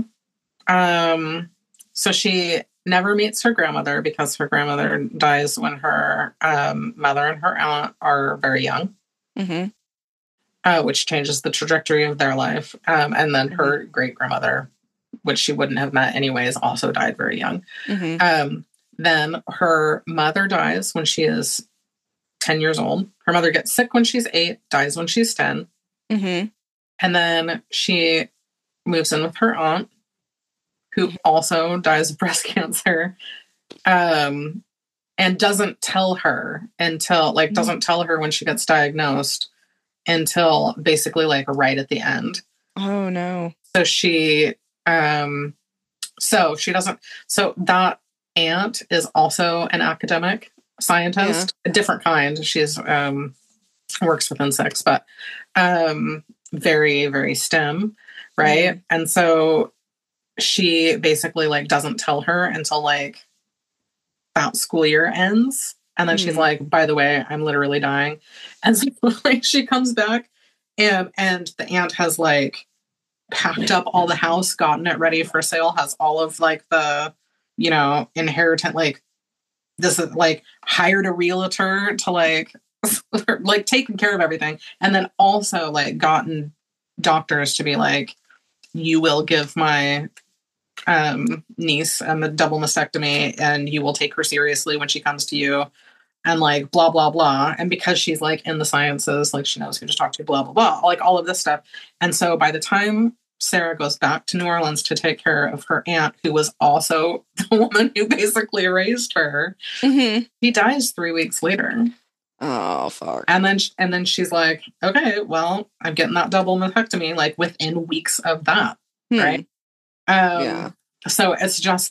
so she never meets her grandmother because her grandmother dies when her mother and her aunt are very young. Mm-hmm. Which changes the trajectory of their life. And then her great-grandmother, which she wouldn't have met anyways, also died very young. Mm-hmm. Then her mother dies when she is 10 years old. Her mother gets sick when she's 8, dies when she's 10. Mm-hmm. And then she moves in with her aunt, who also dies of breast cancer. And doesn't tell her until, doesn't tell her when she gets diagnosed until basically right at the end. Oh no. So she doesn't, so that aunt is also an academic scientist, a different kind. She's works with insects, but very, very STEM, right? And so she basically doesn't tell her until that school year ends. And then she's like, by the way, I'm literally dying. And so she comes back and the aunt has packed up all the house, gotten it ready for sale, has all of the, inheritance, this is hired a realtor to taking care of everything. And then also gotten doctors to be you will give my niece a double mastectomy and you will take her seriously when she comes to you, and blah blah blah. And because she's in the sciences, she knows who to talk to, blah blah blah, all of this stuff. And so by the time Sarah goes back to New Orleans to take care of her aunt, who was also the woman who basically raised her, he dies 3 weeks later. Oh fuck. And then she's like, okay, well, I'm getting that double mastectomy within weeks of that. Right. Yeah. So it's just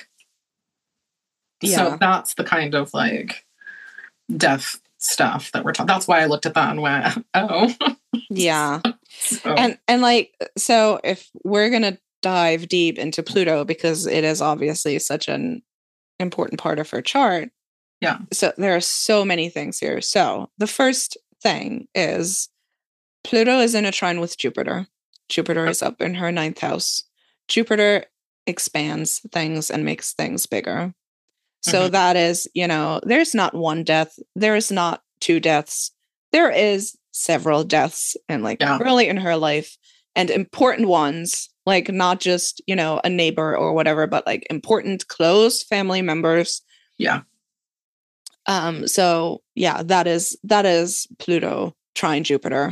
so that's the kind of death stuff that we're talking. That's why I looked at that and went, oh. Yeah. So. And so if we're gonna dive deep into Pluto, because it is obviously such an important part of her chart. Yeah. So there are so many things here. So the first thing is Pluto is in a trine with Jupiter. Jupiter is up in her 9th house. Jupiter expands things and makes things bigger. So that is, there's not one death. There is not 2 deaths. There is several deaths and early in her life, and important ones, not just, a neighbor or whatever, but important close family members. Yeah. So yeah, that is Pluto trine Jupiter.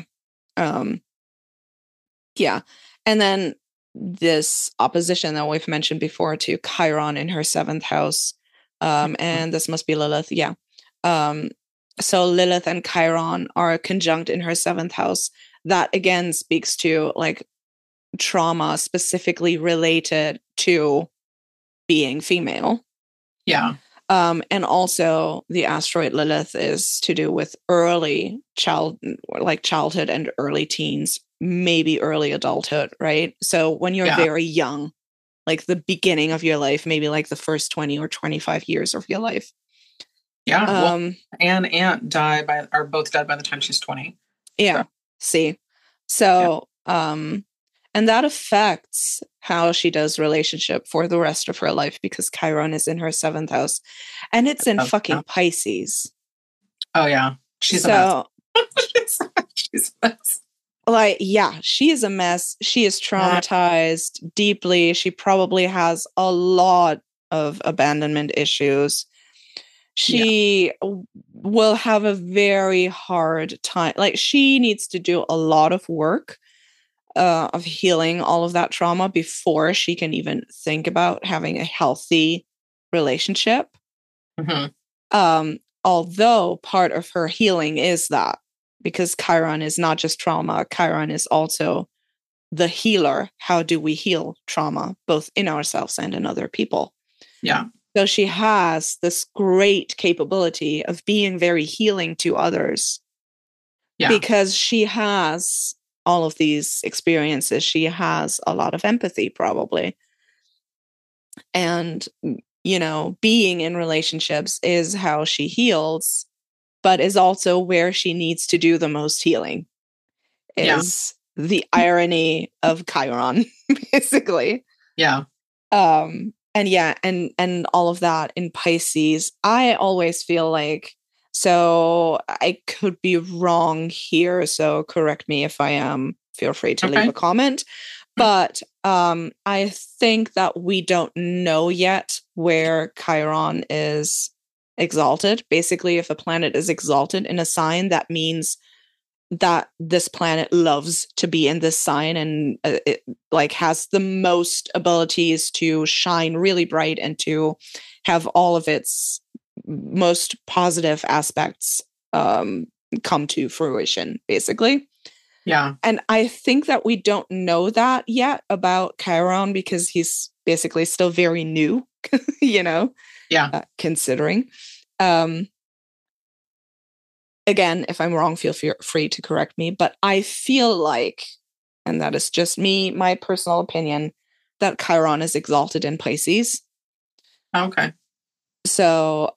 Yeah. And then this opposition that we've mentioned before to Chiron in her 7th house. And this must be Lilith. Yeah. So Lilith and Chiron are conjunct in her 7th house. That again speaks to like trauma specifically related to being female. Yeah. And also the asteroid Lilith is to do with early childhood and early teens, maybe early adulthood, right? So when you're very young, like the beginning of your life, maybe like the first 20 or 25 years of your life. Yeah. Well, Anne and Aunt are both dead by the time she's 20. Yeah. So. See. So, and that affects how she does relationship for the rest of her life because Chiron is in her 7th house and it's in fucking Pisces. Oh yeah. She's a mess. She's a mess. Like, yeah, she is a mess. She is traumatized deeply. She probably has a lot of abandonment issues. She will have a very hard time. Like, she needs to do a lot of work of healing all of that trauma before she can even think about having a healthy relationship. Although part of her healing is that, because Chiron is not just trauma, Chiron is also the healer. How do we heal trauma, both in ourselves and in other people? Yeah. So she has this great capability of being very healing to others. Yeah. Because she has all of these experiences. She has a lot of empathy, probably. And, you know, being in relationships is how she heals, but is also where she needs to do the most healing. Is the irony of Chiron, basically. Yeah. And all of that in Pisces. I always feel like, so I could be wrong here, so correct me if I am. Feel free to leave a comment. But I think that we don't know yet where Chiron is exalted. Basically, if a planet is exalted in a sign, that means that this planet loves to be in this sign and it like has the most abilities to shine really bright and to have all of its most positive aspects come to fruition, basically. Yeah. And I think that we don't know that yet about Chiron because he's basically still very new, you know? Yeah. Considering. Again, if I'm wrong, feel free to correct me. But I feel like, and that is just me, my personal opinion, that Chiron is exalted in Pisces. Okay. So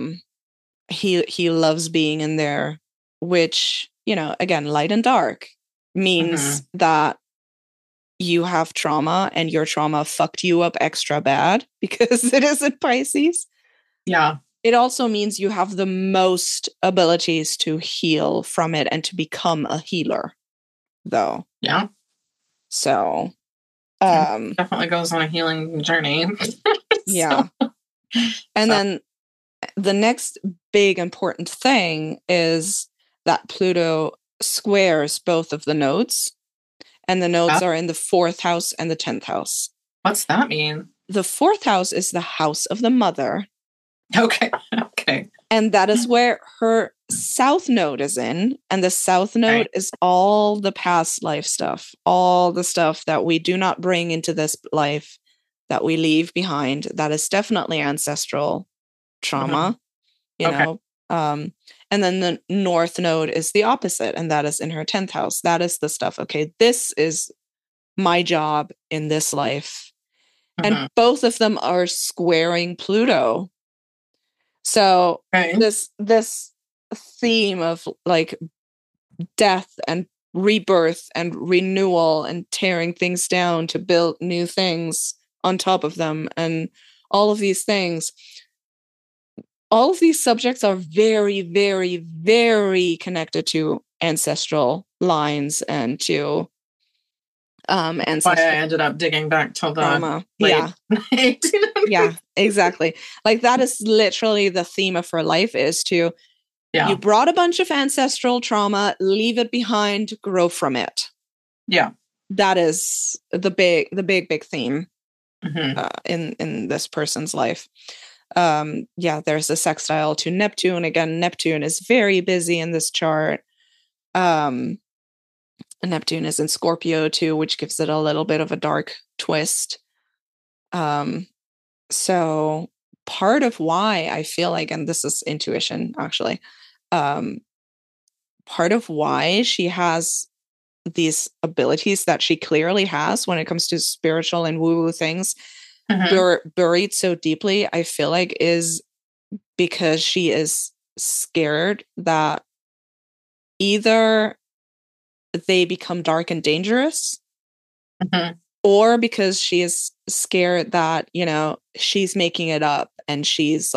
he loves being in there, which, you know, again, light and dark means that you have trauma and your trauma fucked you up extra bad because it is in Pisces. Yeah. It also means you have the most abilities to heal from it and to become a healer, though. Yeah. So, definitely goes on a healing journey. Yeah. And then the next big important thing is that Pluto squares both of the nodes, and the nodes are in the 4th house and the 10th house. What's that mean? The 4th house is the house of the mother. Okay. And that is where her south node is in. And the south node is all the past life stuff, all the stuff that we do not bring into this life, that we leave behind. That is definitely ancestral trauma, you know. And then the north node is the opposite, and that is in her 10th house. That is the stuff. Okay, this is my job in this life. And both of them are squaring Pluto. So this theme of like death and rebirth and renewal and tearing things down to build new things on top of them and all of these things, all of these subjects are very, very, very connected to ancestral lines and to Why I ended up digging back till the trauma. late Yeah, exactly. Like that is literally the theme of her life is to, you brought a bunch of ancestral trauma, leave it behind, grow from it. Yeah. That is the big theme in this person's life. There's a sextile to Neptune. Again, Neptune is very busy in this chart. Neptune is in Scorpio too, which gives it a little bit of a dark twist. So part of why I feel like, and this is intuition actually, part of why she has these abilities that she clearly has when it comes to spiritual and woo-woo things buried so deeply, I feel like is because she is scared that either they become dark and dangerous, or because she is scared that, you know, she's making it up and she's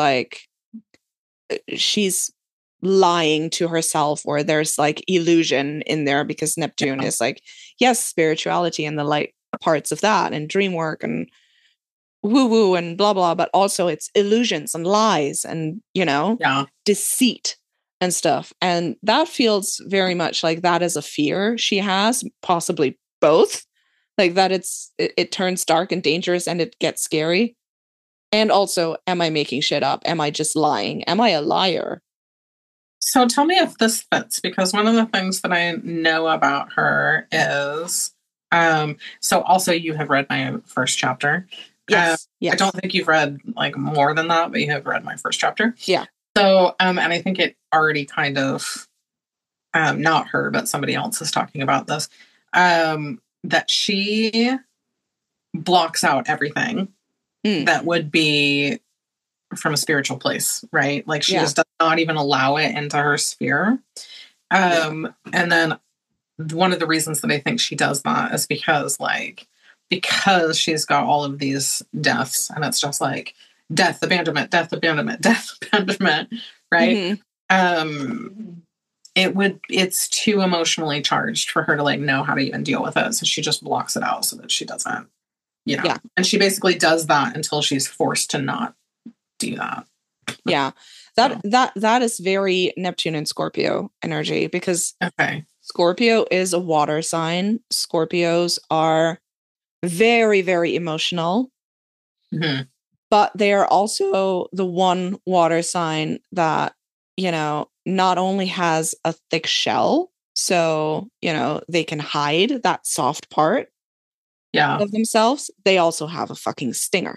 lying to herself, or there's like illusion in there, because Neptune is like, yes, spirituality and the light parts of that and dream work and woo woo and blah blah, but also it's illusions and lies and, you know, deceit and stuff. And that feels very much like that is a fear she has, possibly both, like that it turns dark and dangerous and it gets scary. And also, am I making shit up? Am I just lying? Am I a liar? So tell me if this fits, because one of the things that I know about her is, so also you have read my first chapter. Yes. I don't think you've read like more than that, but you have read my first chapter. Yeah. So, and I think it already kind of, not her, but somebody else is talking about this, that she blocks out everything that would be from a spiritual place, right? Like she just does not even allow it into her sphere. And then one of the reasons that I think she does that is because she's got all of these deaths, and it's just like death, abandonment, death, abandonment, death, abandonment, right? It's too emotionally charged for her to like know how to even deal with it. So she just blocks it out so that she doesn't, you know, and she basically does that until she's forced to not do that. That is very Neptune and Scorpio energy, because Scorpio is a water sign. Scorpios are very, very emotional, but they are also the one water sign that, you know, not only has a thick shell, so, you know, they can hide that soft part of themselves, they also have a fucking stinger.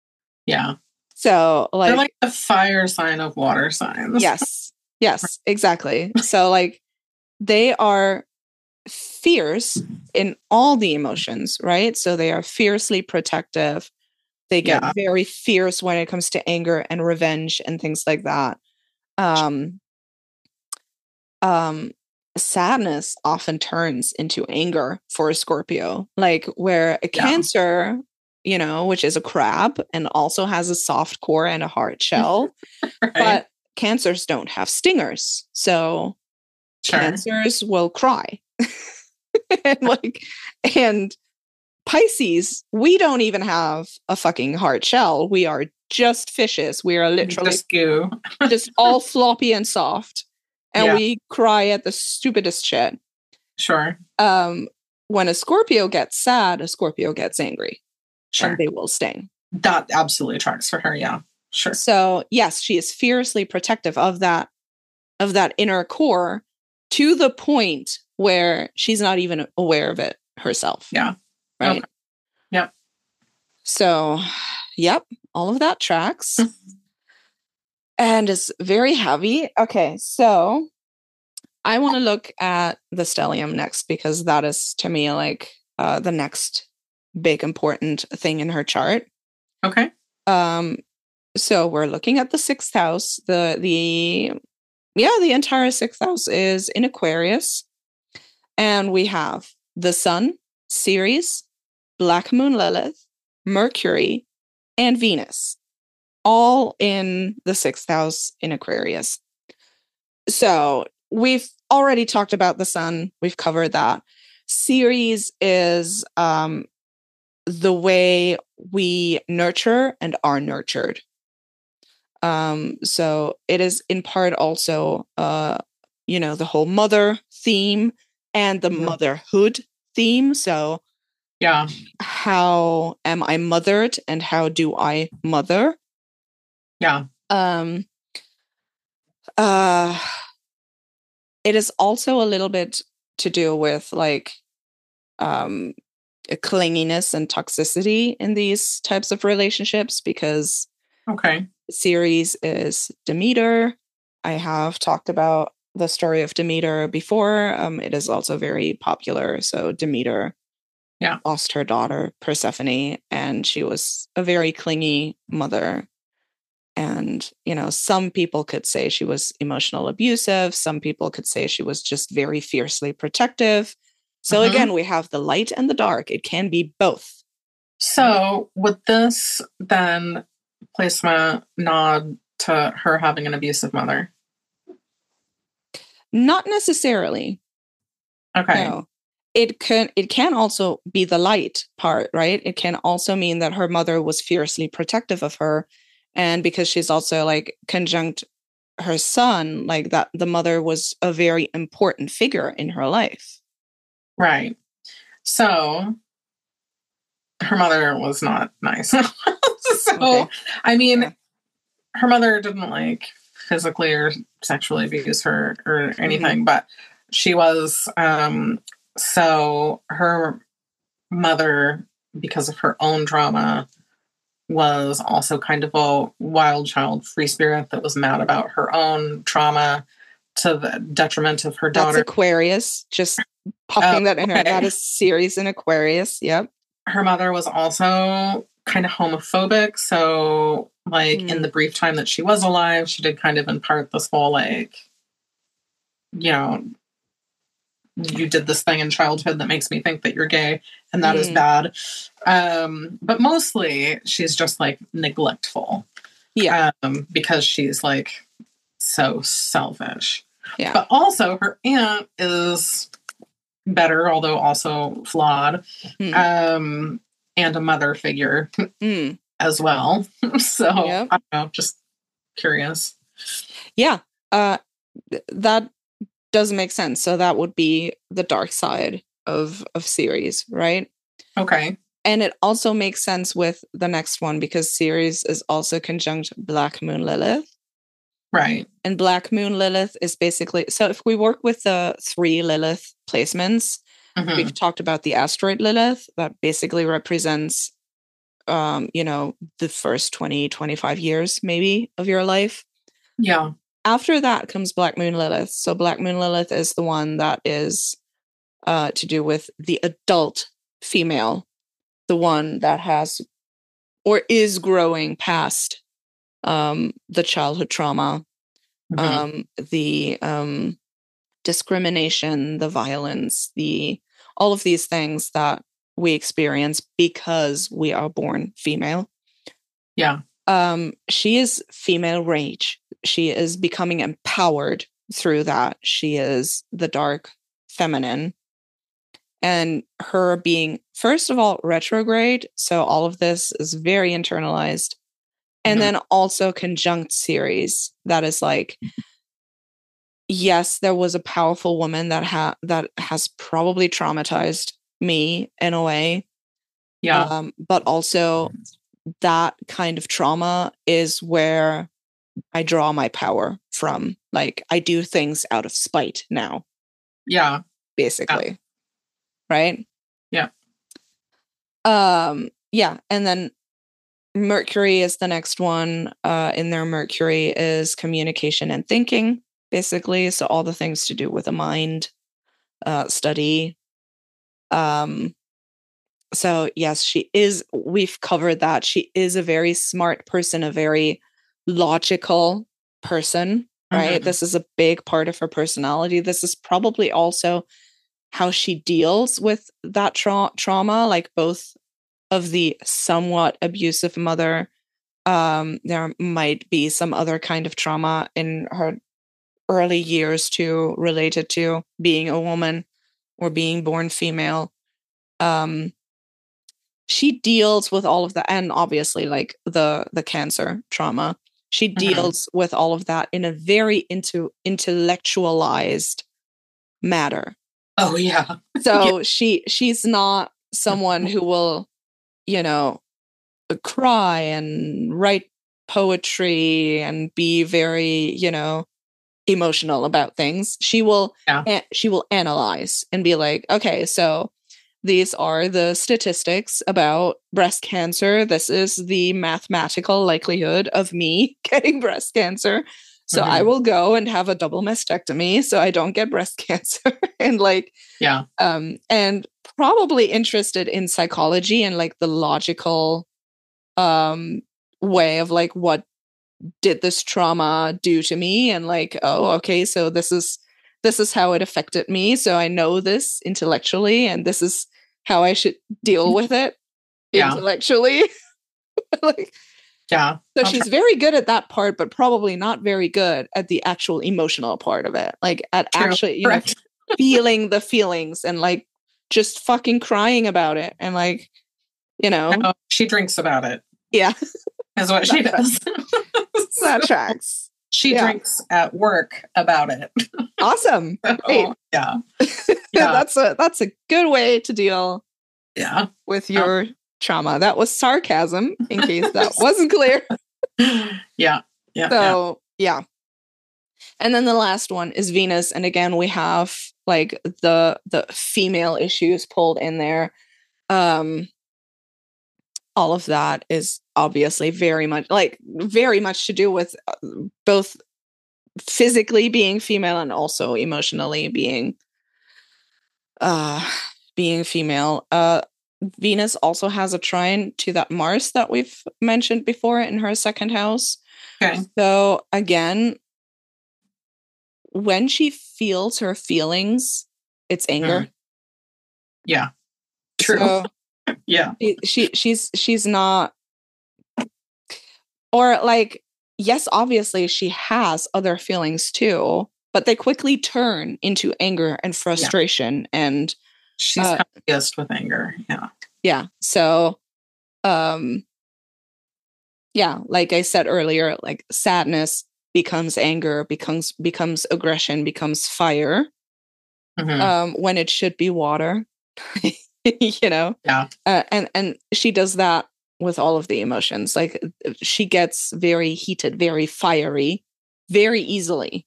So like, they're like the fire sign of water signs. Yes, exactly. So like they are fierce in all the emotions, right? So they are fiercely protective. They get very fierce when it comes to anger and revenge and things like that. Sadness often turns into anger for a Scorpio, like where a Cancer, you know, which is a crab and also has a soft core and a hard shell, but Cancers don't have stingers. So Cancers will cry. and Pisces, we don't even have a fucking hard shell. We are just fishes. We are literally just all floppy and soft. And we cry at the stupidest shit. When a Scorpio gets sad, a Scorpio gets angry. And they will sting. That absolutely tracks for her, So yes, she is fiercely protective of that inner core, to the point where she's not even aware of it herself. Right? So, all of that tracks. And it's very heavy. Okay, so I want to look at the stellium next, because that is, to me, like the next big important thing in her chart. So we're looking at the sixth house. The entire sixth house is in Aquarius. And we have the Sun, Ceres, Black Moon Lilith, Mercury, and Venus, all in the sixth house in Aquarius. So we've already talked about the Sun. We've covered that. Ceres is the way we nurture and are nurtured. So it is in part also, the whole mother theme and the motherhood theme. So yeah, how am I mothered and how do I mother? Yeah. It is also a little bit to do with like a clinginess and toxicity in these types of relationships, because Ceres is Demeter. I have talked about the story of Demeter before. It is also very popular. So Demeter lost her daughter Persephone, and she was a very clingy mother. And, some people could say she was emotional abusive. Some people could say she was just very fiercely protective. So again, we have the light and the dark. It can be both. So would this then placement nod to her having an abusive mother? Not necessarily. Okay. No. It can also be the light part, right? It can also mean that her mother was fiercely protective of her. And because she's also like conjunct her son, like that, the mother was a very important figure in her life. Right. So her mother was not nice. So, I mean, her mother didn't like physically or sexually abuse her or anything, but she was, so her mother, because of her own trauma, was also kind of a wild child, free spirit that was mad about her own trauma to the detriment of her daughter. That's Aquarius, just popping that in her. That is Ceres in Aquarius. Yep. Her mother was also kind of homophobic. So, like, in the brief time that she was alive, she did kind of impart this whole, like, you did this thing in childhood that makes me think that you're gay, and that is bad. But mostly she's just like neglectful. Yeah. Because she's like so selfish. Yeah. But also her aunt is better, although also flawed. And a mother figure as well. So I don't know, just curious. Yeah. That does make sense. So that would be the dark side of Ceres, right? Okay. And it also makes sense with the next one because Ceres is also conjunct Black Moon Lilith. Right. And Black Moon Lilith is basically, so if we work with the 3 Lilith placements, we've talked about the asteroid Lilith that basically represents, the first 20, 25 years maybe of your life. Yeah. After that comes Black Moon Lilith. So Black Moon Lilith is the one that is to do with the adult female, the one that has or is growing past the childhood trauma, the discrimination, the violence, all of these things that we experience because we are born female. Yeah. She is female rage. She is becoming empowered through that. She is the dark feminine. And her being, first of all, retrograde. So all of this is very internalized. And then also conjunct Ceres. That is like, yes, there was a powerful woman that has probably traumatized me in a way. Yeah. But also that kind of trauma is where I draw my power from. Like I do things out of spite now. Yeah. Basically. Yeah. Right? Yeah. Yeah. And then Mercury is the next one. In there, Mercury is communication and thinking, basically. So all the things to do with the mind, study. So yes, we've covered that. She is a very smart person, a very logical person, right? This is a big part of her personality. This is probably also how she deals with that trauma, like both of the somewhat abusive mother. There might be some other kind of trauma in her early years too, related to being a woman or being born female, she deals with all of that, and obviously like the cancer trauma. She deals with all of that in a very intellectualized manner. Oh yeah. So she's not someone who will, you know, cry and write poetry and be very, you know, emotional about things. She will analyze and be like, okay, so these are the statistics about breast cancer. This is the mathematical likelihood of me getting breast cancer. So I will go and have a double mastectomy so I don't get breast cancer. And like, and probably interested in psychology and like the logical way of like, what did this trauma do to me? And like, oh, okay, so this is how it affected me. So I know this intellectually, and this is how I should deal with it intellectually. Like, so she's very good at that part, but probably not very good at the actual emotional part of it. Like at actually, you know, feeling the feelings and like just fucking crying about it. And like, you know, no, she drinks about it. Yeah. Is what she does. That tracks. She drinks at work about it. Awesome. Great. Yeah. That's a good way to deal with your trauma. That was sarcasm, in case that wasn't clear. So and then the last one is Venus, and again we have like the female issues pulled in there. All of that is obviously very much to do with both physically being female and also emotionally being female. Venus also has a trine to that Mars that we've mentioned before in her second house. Okay. So again, when she feels her feelings, it's anger. Yeah. True. So, she's not, or like, yes, obviously she has other feelings too, but they quickly turn into anger and frustration. And she's kind of pissed with anger. So like I said earlier, like sadness becomes anger, becomes aggression, becomes fire, when it should be water. You know, and she does that with all of the emotions. Like she gets very heated, very fiery, very easily.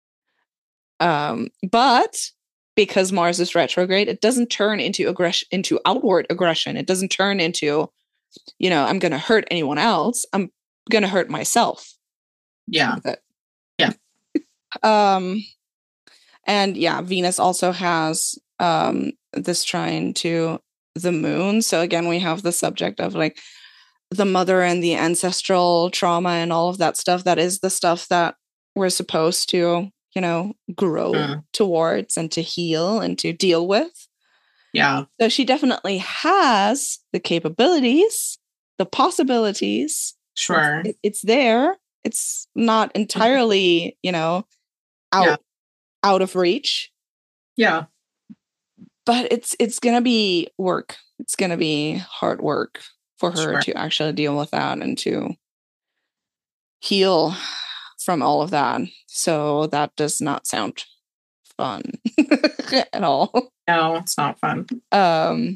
But because Mars is retrograde, it doesn't turn into outward aggression. It doesn't turn into, you know, I'm going to hurt anyone else. I'm going to hurt myself. And Venus also has this trine to the moon. So again, we have the subject of like the mother and the ancestral trauma and all of that stuff. That is the stuff that we're supposed to, you know, grow towards and to heal and to deal with. So she definitely has the capabilities, the possibilities. Sure. It's there. It's not entirely, you know, out of reach. But it's going to be work. It's going to be hard work for her to actually deal with that and to heal from all of that. So that does not sound fun at all. No, it's not fun. That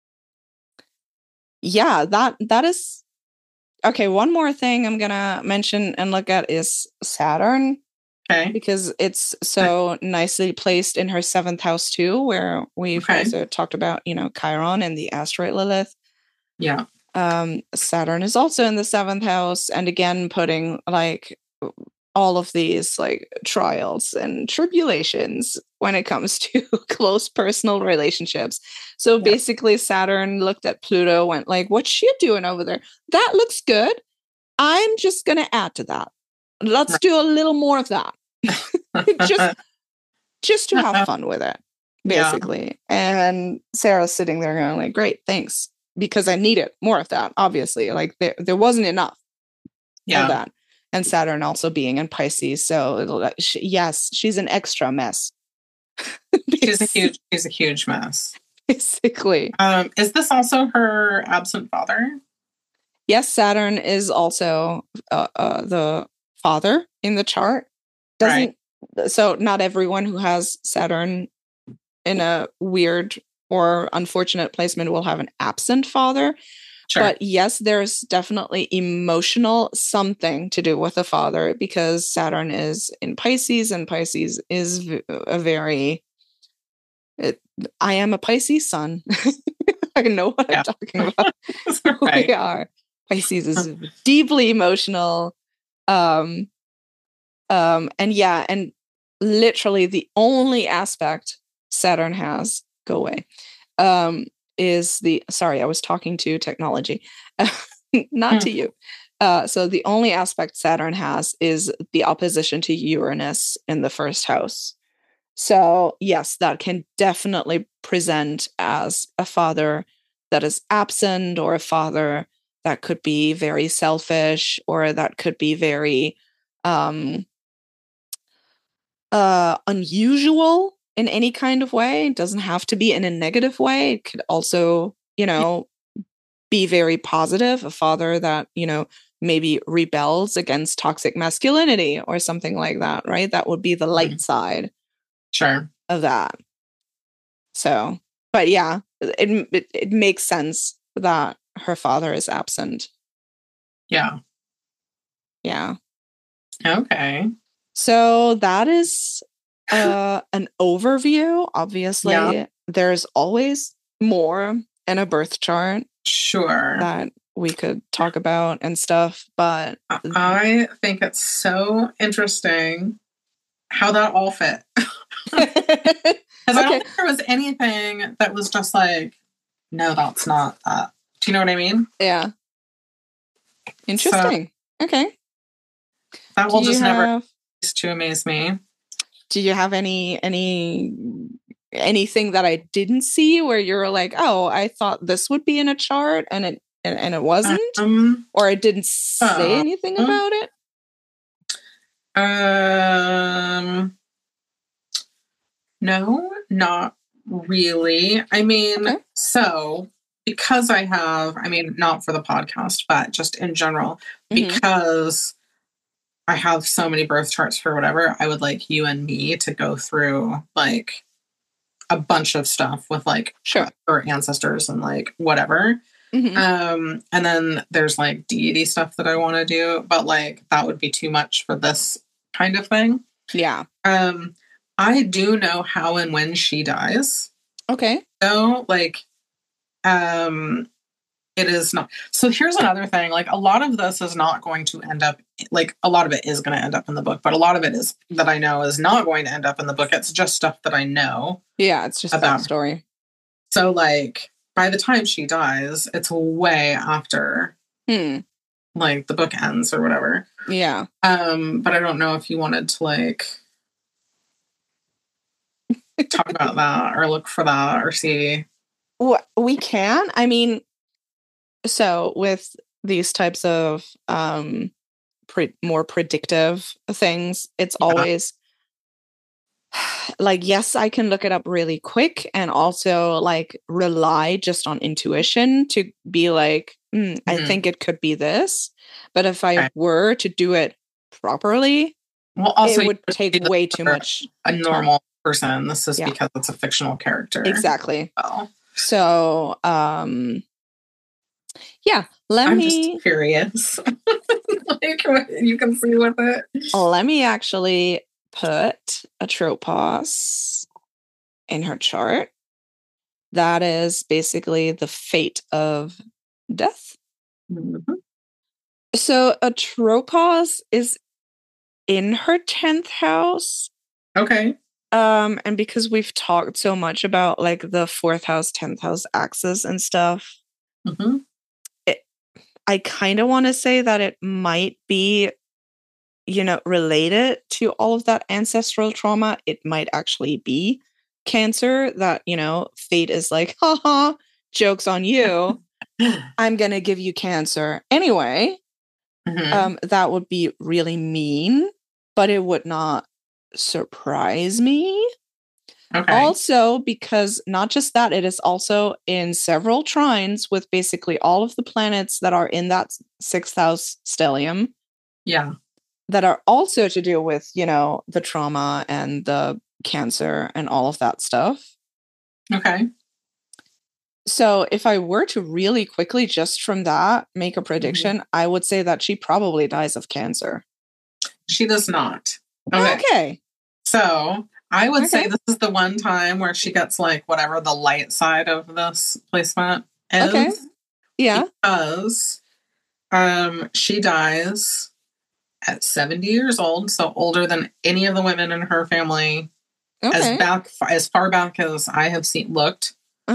is okay. One more thing I'm going to mention and look at is Saturn. Okay. Because it's so nicely placed in her 7th house too, where we've also talked about, you know, Chiron and the asteroid Lilith. Saturn is also in the 7th house, and again putting like all of these like trials and tribulations when it comes to close personal relationships. So basically Saturn looked at Pluto, went like, what's she doing over there? That looks good. I'm just going to add to that. Let's do a little more of that. just to have fun with it, basically. And Sarah's sitting there going like, great, thanks. Because I needed more of that, obviously. Like there wasn't enough of that. And Saturn also being in Pisces. So yes, she's an extra mess. She's a huge mess. Basically. Is this also her absent father? Yes, Saturn is also the father in the chart. So not everyone who has Saturn in a weird or unfortunate placement will have an absent father. Sure. But yes, there's definitely emotional something to do with the father, because Saturn is in Pisces, and Pisces is a very... I am a Pisces sun. I know what I'm talking about. Right. We are. Pisces is deeply emotional. And literally the only aspect Saturn has, go away, is sorry, I was talking to technology, not to you. So the only aspect Saturn has is the opposition to Uranus in the first house. So yes, that can definitely present as a father that is absent, or a father that could be very selfish, or that could be very unusual in any kind of way. It doesn't have to be in a negative way. It could also, be very positive. A father that, maybe rebels against toxic masculinity or something like that, right? That would be the light side. Sure. Of that. So, but yeah, it makes sense that her father is absent. Yeah. Yeah. Okay. So that is an overview. Obviously, there's always more in a birth chart. Sure. That we could talk about and stuff, but I think it's so interesting how that all fit. Because I don't think there was anything that was just like, no, that's not that. Do you know what I mean? Yeah. Interesting. So, okay. That will just never cease to amaze me. Do you have anything that I didn't see where you're like, oh, I thought this would be in a chart and it wasn't? Or I didn't say anything about it? No, not really. I mean, so because I have, not for the podcast, but just in general, because I have so many birth charts for whatever, I would like you and me to go through like a bunch of stuff with like our ancestors and like whatever. And then there's like deity stuff that I want to do, but like that would be too much for this kind of thing. Yeah. I do know how and when she dies. Okay. So like, it is not. So here's another thing. Like a lot of this is not going to end up, like a lot of it is going to end up in the book, but a lot of it is that I know is not going to end up in the book. It's just stuff that I know. Yeah. It's just a backstory. So like by the time she dies, it's way after like the book ends or whatever. Yeah. But I don't know if you wanted to like talk about that or look for that or see. Well, we can. I mean, so with these types of more predictive things, it's always like, yes, I can look it up really quick and also like rely just on intuition to be like, I think it could be this. But if I were to do it properly, also it would take way too much. A normal person. This is because it's a fictional character. Exactly. So, I'm just curious. Like what you can see with it. Let me actually put a tropos in her chart. That is basically the fate of death. So a tropos is in her 10th house. Okay. And because we've talked so much about like the 4th house, 10th house axis and stuff, I kind of want to say that it might be, related to all of that ancestral trauma. It might actually be Cancer that, fate is like, haha, joke's on you. I'm going to give you Cancer. Anyway, that would be really mean, but it would not surprise me. Okay. Also, because not just that, it is also in several trines with basically all of the planets that are in that sixth house stellium. Yeah. That are also to do with, the trauma and the cancer and all of that stuff. Okay. So if I were to really quickly, just from that, make a prediction, I would say that she probably dies of cancer. She does not. Okay. So I would say this is the one time where she gets like whatever the light side of this placement is. Okay. Yeah. Because she dies at 70 years old, so older than any of the women in her family. Okay. As far back as I have looked.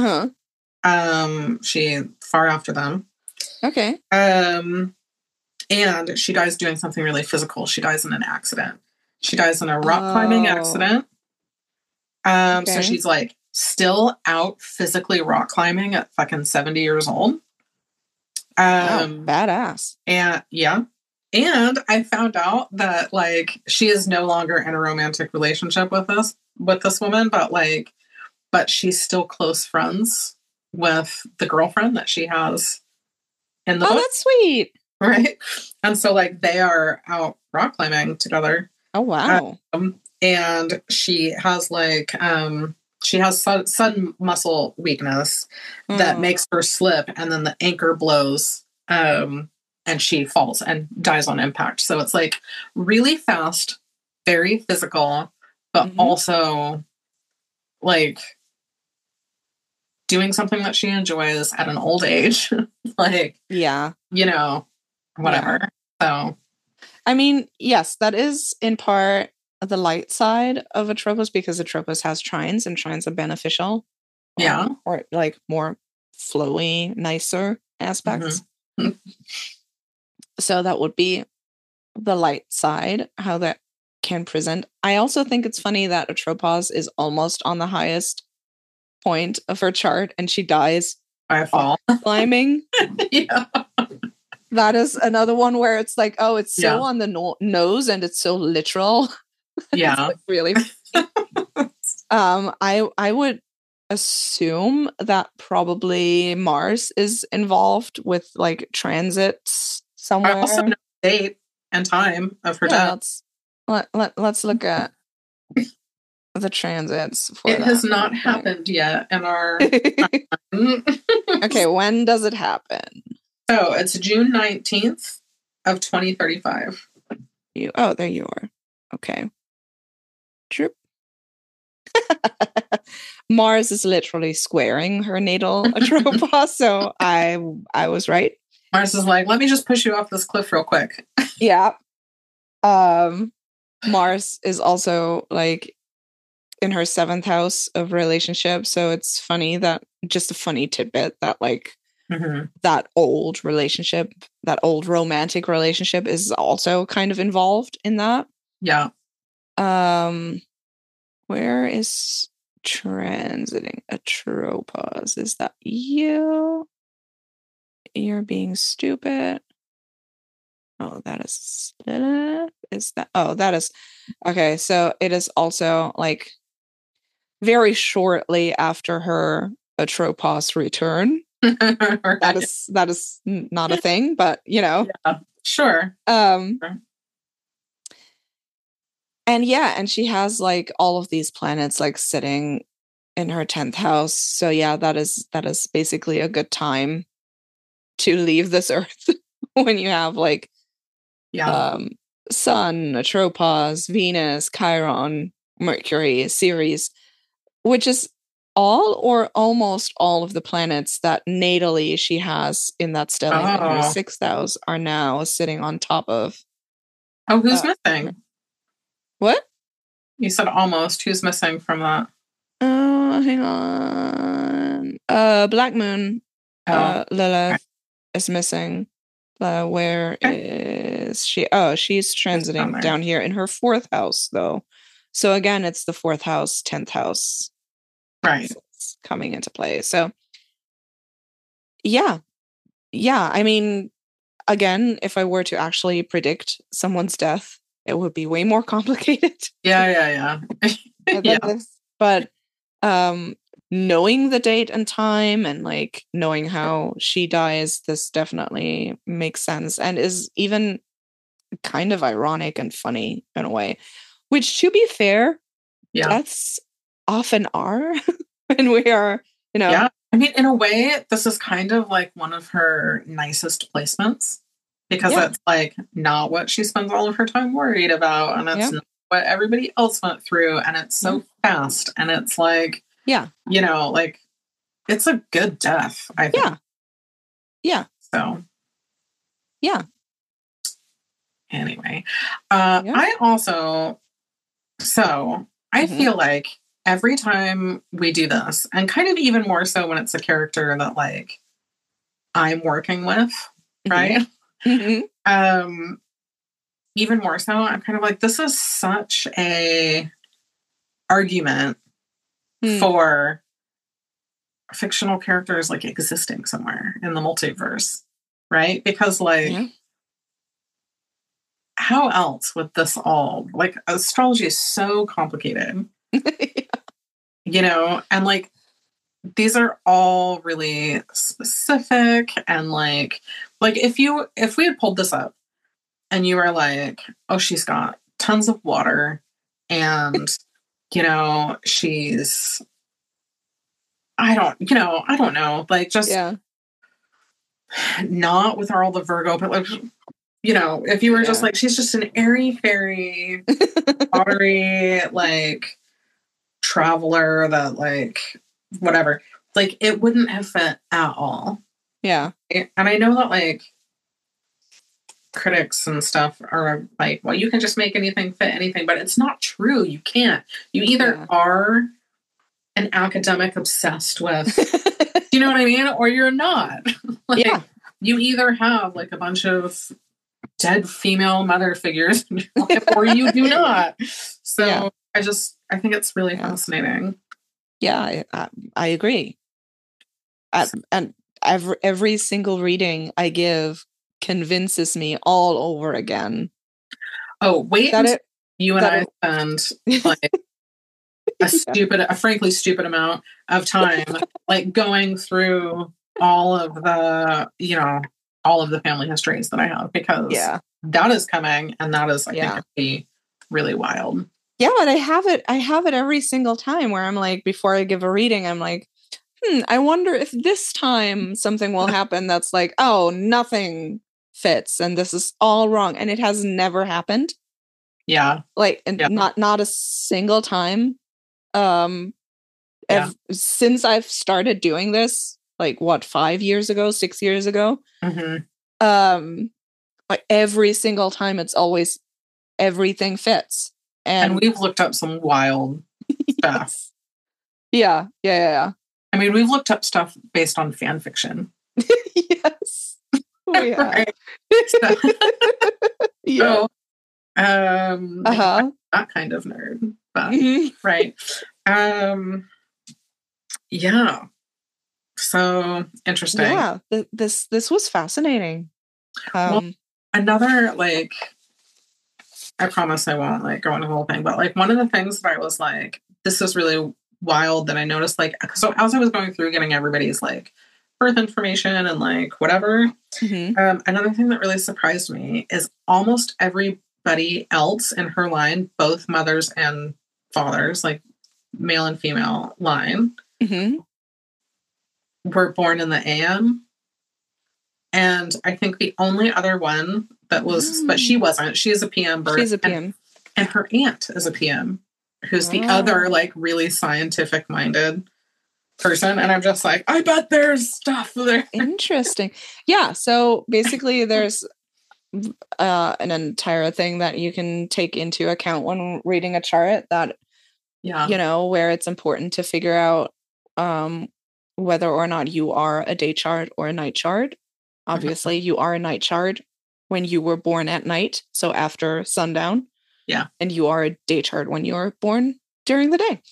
She far after them. Okay. And she dies doing something really physical. She dies in an accident. She dies in a rock climbing accident. So she's like still out physically rock climbing at fucking 70 years old. Wow, badass. And yeah. And I found out that like she is no longer in a romantic relationship with this woman, but she's still close friends with the girlfriend that she has in the book. That's sweet. Right. And so like they are out rock climbing together. Oh wow. And she has like she has sudden muscle weakness that makes her slip, and then the anchor blows and she falls and dies on impact. So it's like really fast, very physical, but also like doing something that she enjoys at an old age. Like, yeah, whatever. Yeah. So, I mean, yes, that is in part the light side of Atropos, because Atropos has trines, and trines are beneficial. Yeah. Or like more flowy, nicer aspects. So that would be the light side, how that can present. I also think it's funny that Atropos is almost on the highest point of her chart, and she dies by a fall climbing. Yeah. That is another one where it's like, oh, it's so on the nose and it's so literal. Yeah. Like really. I would assume that probably Mars is involved with like transits somewhere. I also know date and time of her death. Let's look at the transits. It has not happened yet in our. Okay, when does it happen? So it's June 19th of 2035. There you are. Okay. Droop. Mars is literally squaring her natal Atropos, so I was right. Mars is like, let me just push you off this cliff real quick. Yeah. Mars is also like in her 7th house of relationships, so it's funny that, just a funny tidbit, that like that old relationship, that old romantic relationship is also kind of involved in that. Yeah. Where is transiting Atropos? Is that you? You're being stupid. Oh, that is that is okay. So it is also like very shortly after her Atropos return. Right. That is not a thing, but Yeah, sure. And she has like all of these planets like sitting in her 10th house. So yeah, that is basically a good time to leave this earth when you have like Sun, Atropos, Venus, Chiron, Mercury, Ceres, which is all or almost all of the planets that natally she has in that stellium in her 6th house are now sitting on top of. Oh, who's missing? What? You said almost. Who's missing from that? Oh, hang on. Black Moon. Lilith is missing. Where is she? Oh, she's transiting down here in her 4th house, though. So again, it's the 4th house, 10th house. Right. Coming into play. So, yeah. I mean, again, if I were to actually predict someone's death, it would be way more complicated. Yeah. But um knowing the date and time and like knowing how she dies, this definitely makes sense and is even kind of ironic and funny in a way, which, to be fair, deaths often are when we are, Yeah, I mean, in a way, this is kind of like one of her nicest placements, because it's like not what she spends all of her time worried about, and it's not what everybody else went through, and it's so fast, and it's like, you know, like, it's a good death, I think. So anyway, I also, so I feel like every time we do this, and kind of even more so when it's a character that like I'm working with, right? Even more so, I'm kind of like, this is such a argument for fictional characters like existing somewhere in the multiverse, right? Because like, how else would this all, like, astrology is so complicated, you know, and like, these are all really specific, and like if we had pulled this up and you were like, oh, she's got tons of water, and you know, she's, I don't know, like, just not with all the Virgo, but like, you know, if you were just like, she's just an airy fairy, watery, like, traveler that like, whatever, like, it wouldn't have fit at all. And I know that like critics and stuff are like, well, you can just make anything fit anything, but it's not true. You can't. You either are an academic obsessed with, you know what I mean? Or you're not. Like, you either have like a bunch of dead female mother figures in your life, or you do not. So I think it's really fascinating. I agree. And every single reading I give convinces me all over again. Oh, wait until you and I spend like a frankly stupid amount of time like going through all of the, you know, all of the family histories that I have, because that is coming, and that is, I think, gonna be really wild. But I have it every single time where I'm like, before I give a reading, I'm like, I wonder if this time something will happen that's like, oh, nothing fits and this is all wrong. And it has never happened. Like, and not a single time. Since I've started doing this, like, what, 6 years ago? Like, every single time it's always, everything fits. And we've looked up some wild stuff. Yeah. I mean, we've looked up stuff based on fan fiction. Yes. We have. Right. So, that kind of nerd, but right. So interesting. Yeah, this was fascinating. Well, another, like, I promise I won't like go into the whole thing, but like, one of the things that I was like, this is really wild, that I noticed, like, so as I was going through getting everybody's like birth information and like whatever, another thing that really surprised me is almost everybody else in her line, both mothers and fathers, like male and female line, were born in the AM. And I think the only other one that was, but she wasn't, she is a PM birth. She's a PM. And her aunt is a PM, who's the other, like, really scientific minded person. And I'm just like, I bet there's stuff there. Interesting. Yeah. So basically there's an entire thing that you can take into account when reading a chart, that, you know, where it's important to figure out whether or not you are a day chart or a night chart. Obviously, you are a night chart when you were born at night, so after sundown. And you are a day chart when you were born during the day.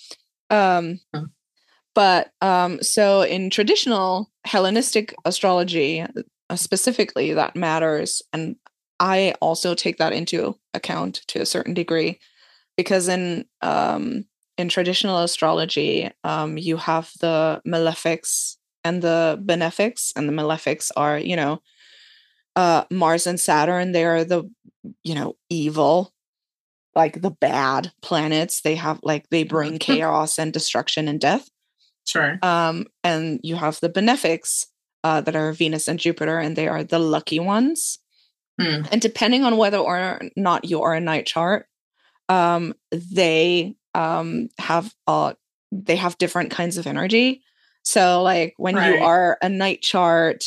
But so in traditional Hellenistic astrology, specifically, that matters. And I also take that into account to a certain degree, because in in traditional astrology, you have the malefics and the benefics, and the malefics are, Mars and Saturn. They are the, evil, like the bad planets. They have they bring chaos and destruction and death. Sure. And you have the benefics that are Venus and Jupiter, and they are the lucky ones. And depending on whether or not you are a night chart, they have different kinds of energy. So like when you are a night chart,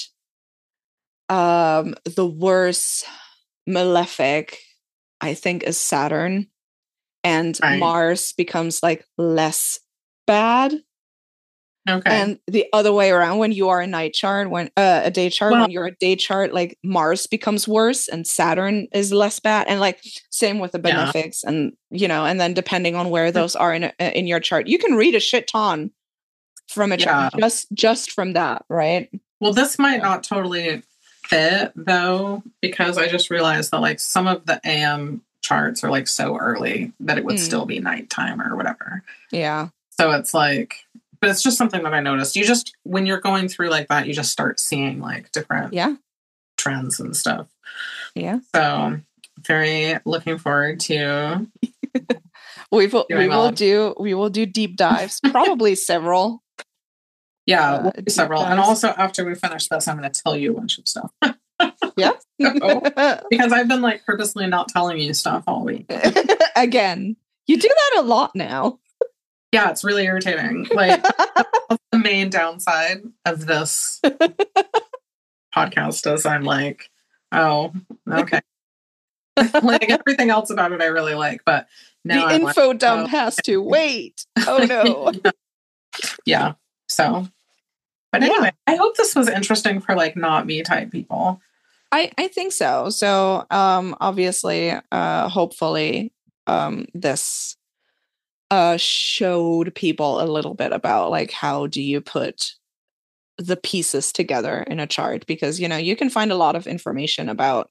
the worst malefic, I think, is Saturn, and Mars becomes like less bad. Okay. And the other way around, when you are a night chart, when a day chart, when you're a day chart, like Mars becomes worse and Saturn is less bad. And like same with the benefics, and and then depending on where those are in your chart, you can read a shit ton from a chart just from that, right? Well, this might not totally fit though, because I just realized that like some of the AM charts are like so early that it would still be nighttime or whatever. Yeah. So it's like, but it's just something that I noticed. You just, when you're going through like that, you just start seeing like different trends and stuff. Yeah. So very looking forward to we will do deep dives, probably several. Yeah, we'll do several. And also after we finish this, I'm going to tell you a bunch of stuff. Yeah. Because I've been like purposely not telling you stuff all week. Again, you do that a lot now. Yeah, it's really irritating. Like, that's the main downside of this podcast is I'm like, oh, okay. Like everything else about it I really like, but now the info dump has to wait. Oh no. Yeah. So, but anyway, I hope this was interesting for like not me type people. I think so. So, obviously, hopefully, this showed people a little bit about like how do you put the pieces together in a chart, because you can find a lot of information about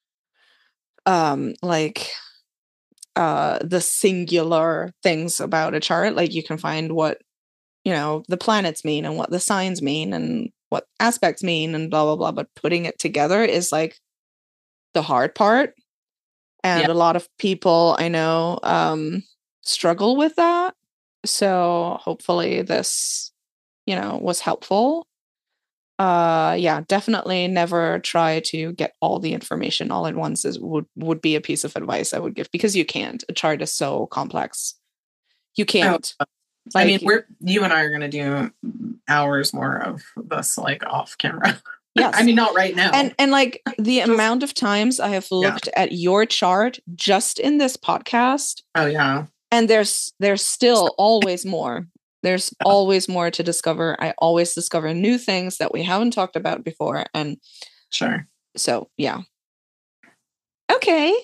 the singular things about a chart. Like you can find what the planets mean and what the signs mean and what aspects mean and blah blah blah, but putting it together is like the hard part, and a lot of people I know struggle with that. So hopefully this was helpful. Definitely never try to get all the information all at once would be a piece of advice I would give, because you can't. A chart is so complex. You can't. I mean, you and I are going to do hours more of this like off camera. Yes. I mean, not right now. And like the amount of times I have looked at your chart just in this podcast. Oh yeah. And there's still always more. There's always more to discover. I always discover new things that we haven't talked about before. And sure. So yeah. Okay.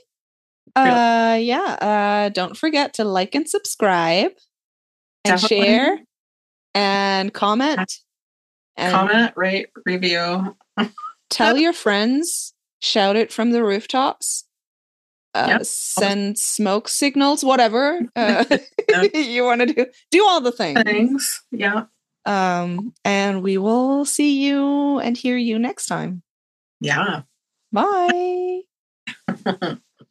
Don't forget to like and subscribe and share and comment. And comment, rate, review. Tell your friends. Shout it from the rooftops. Send smoke signals, whatever you want to do all the things. Yeah. And we will see you and hear you next time. Yeah. Bye.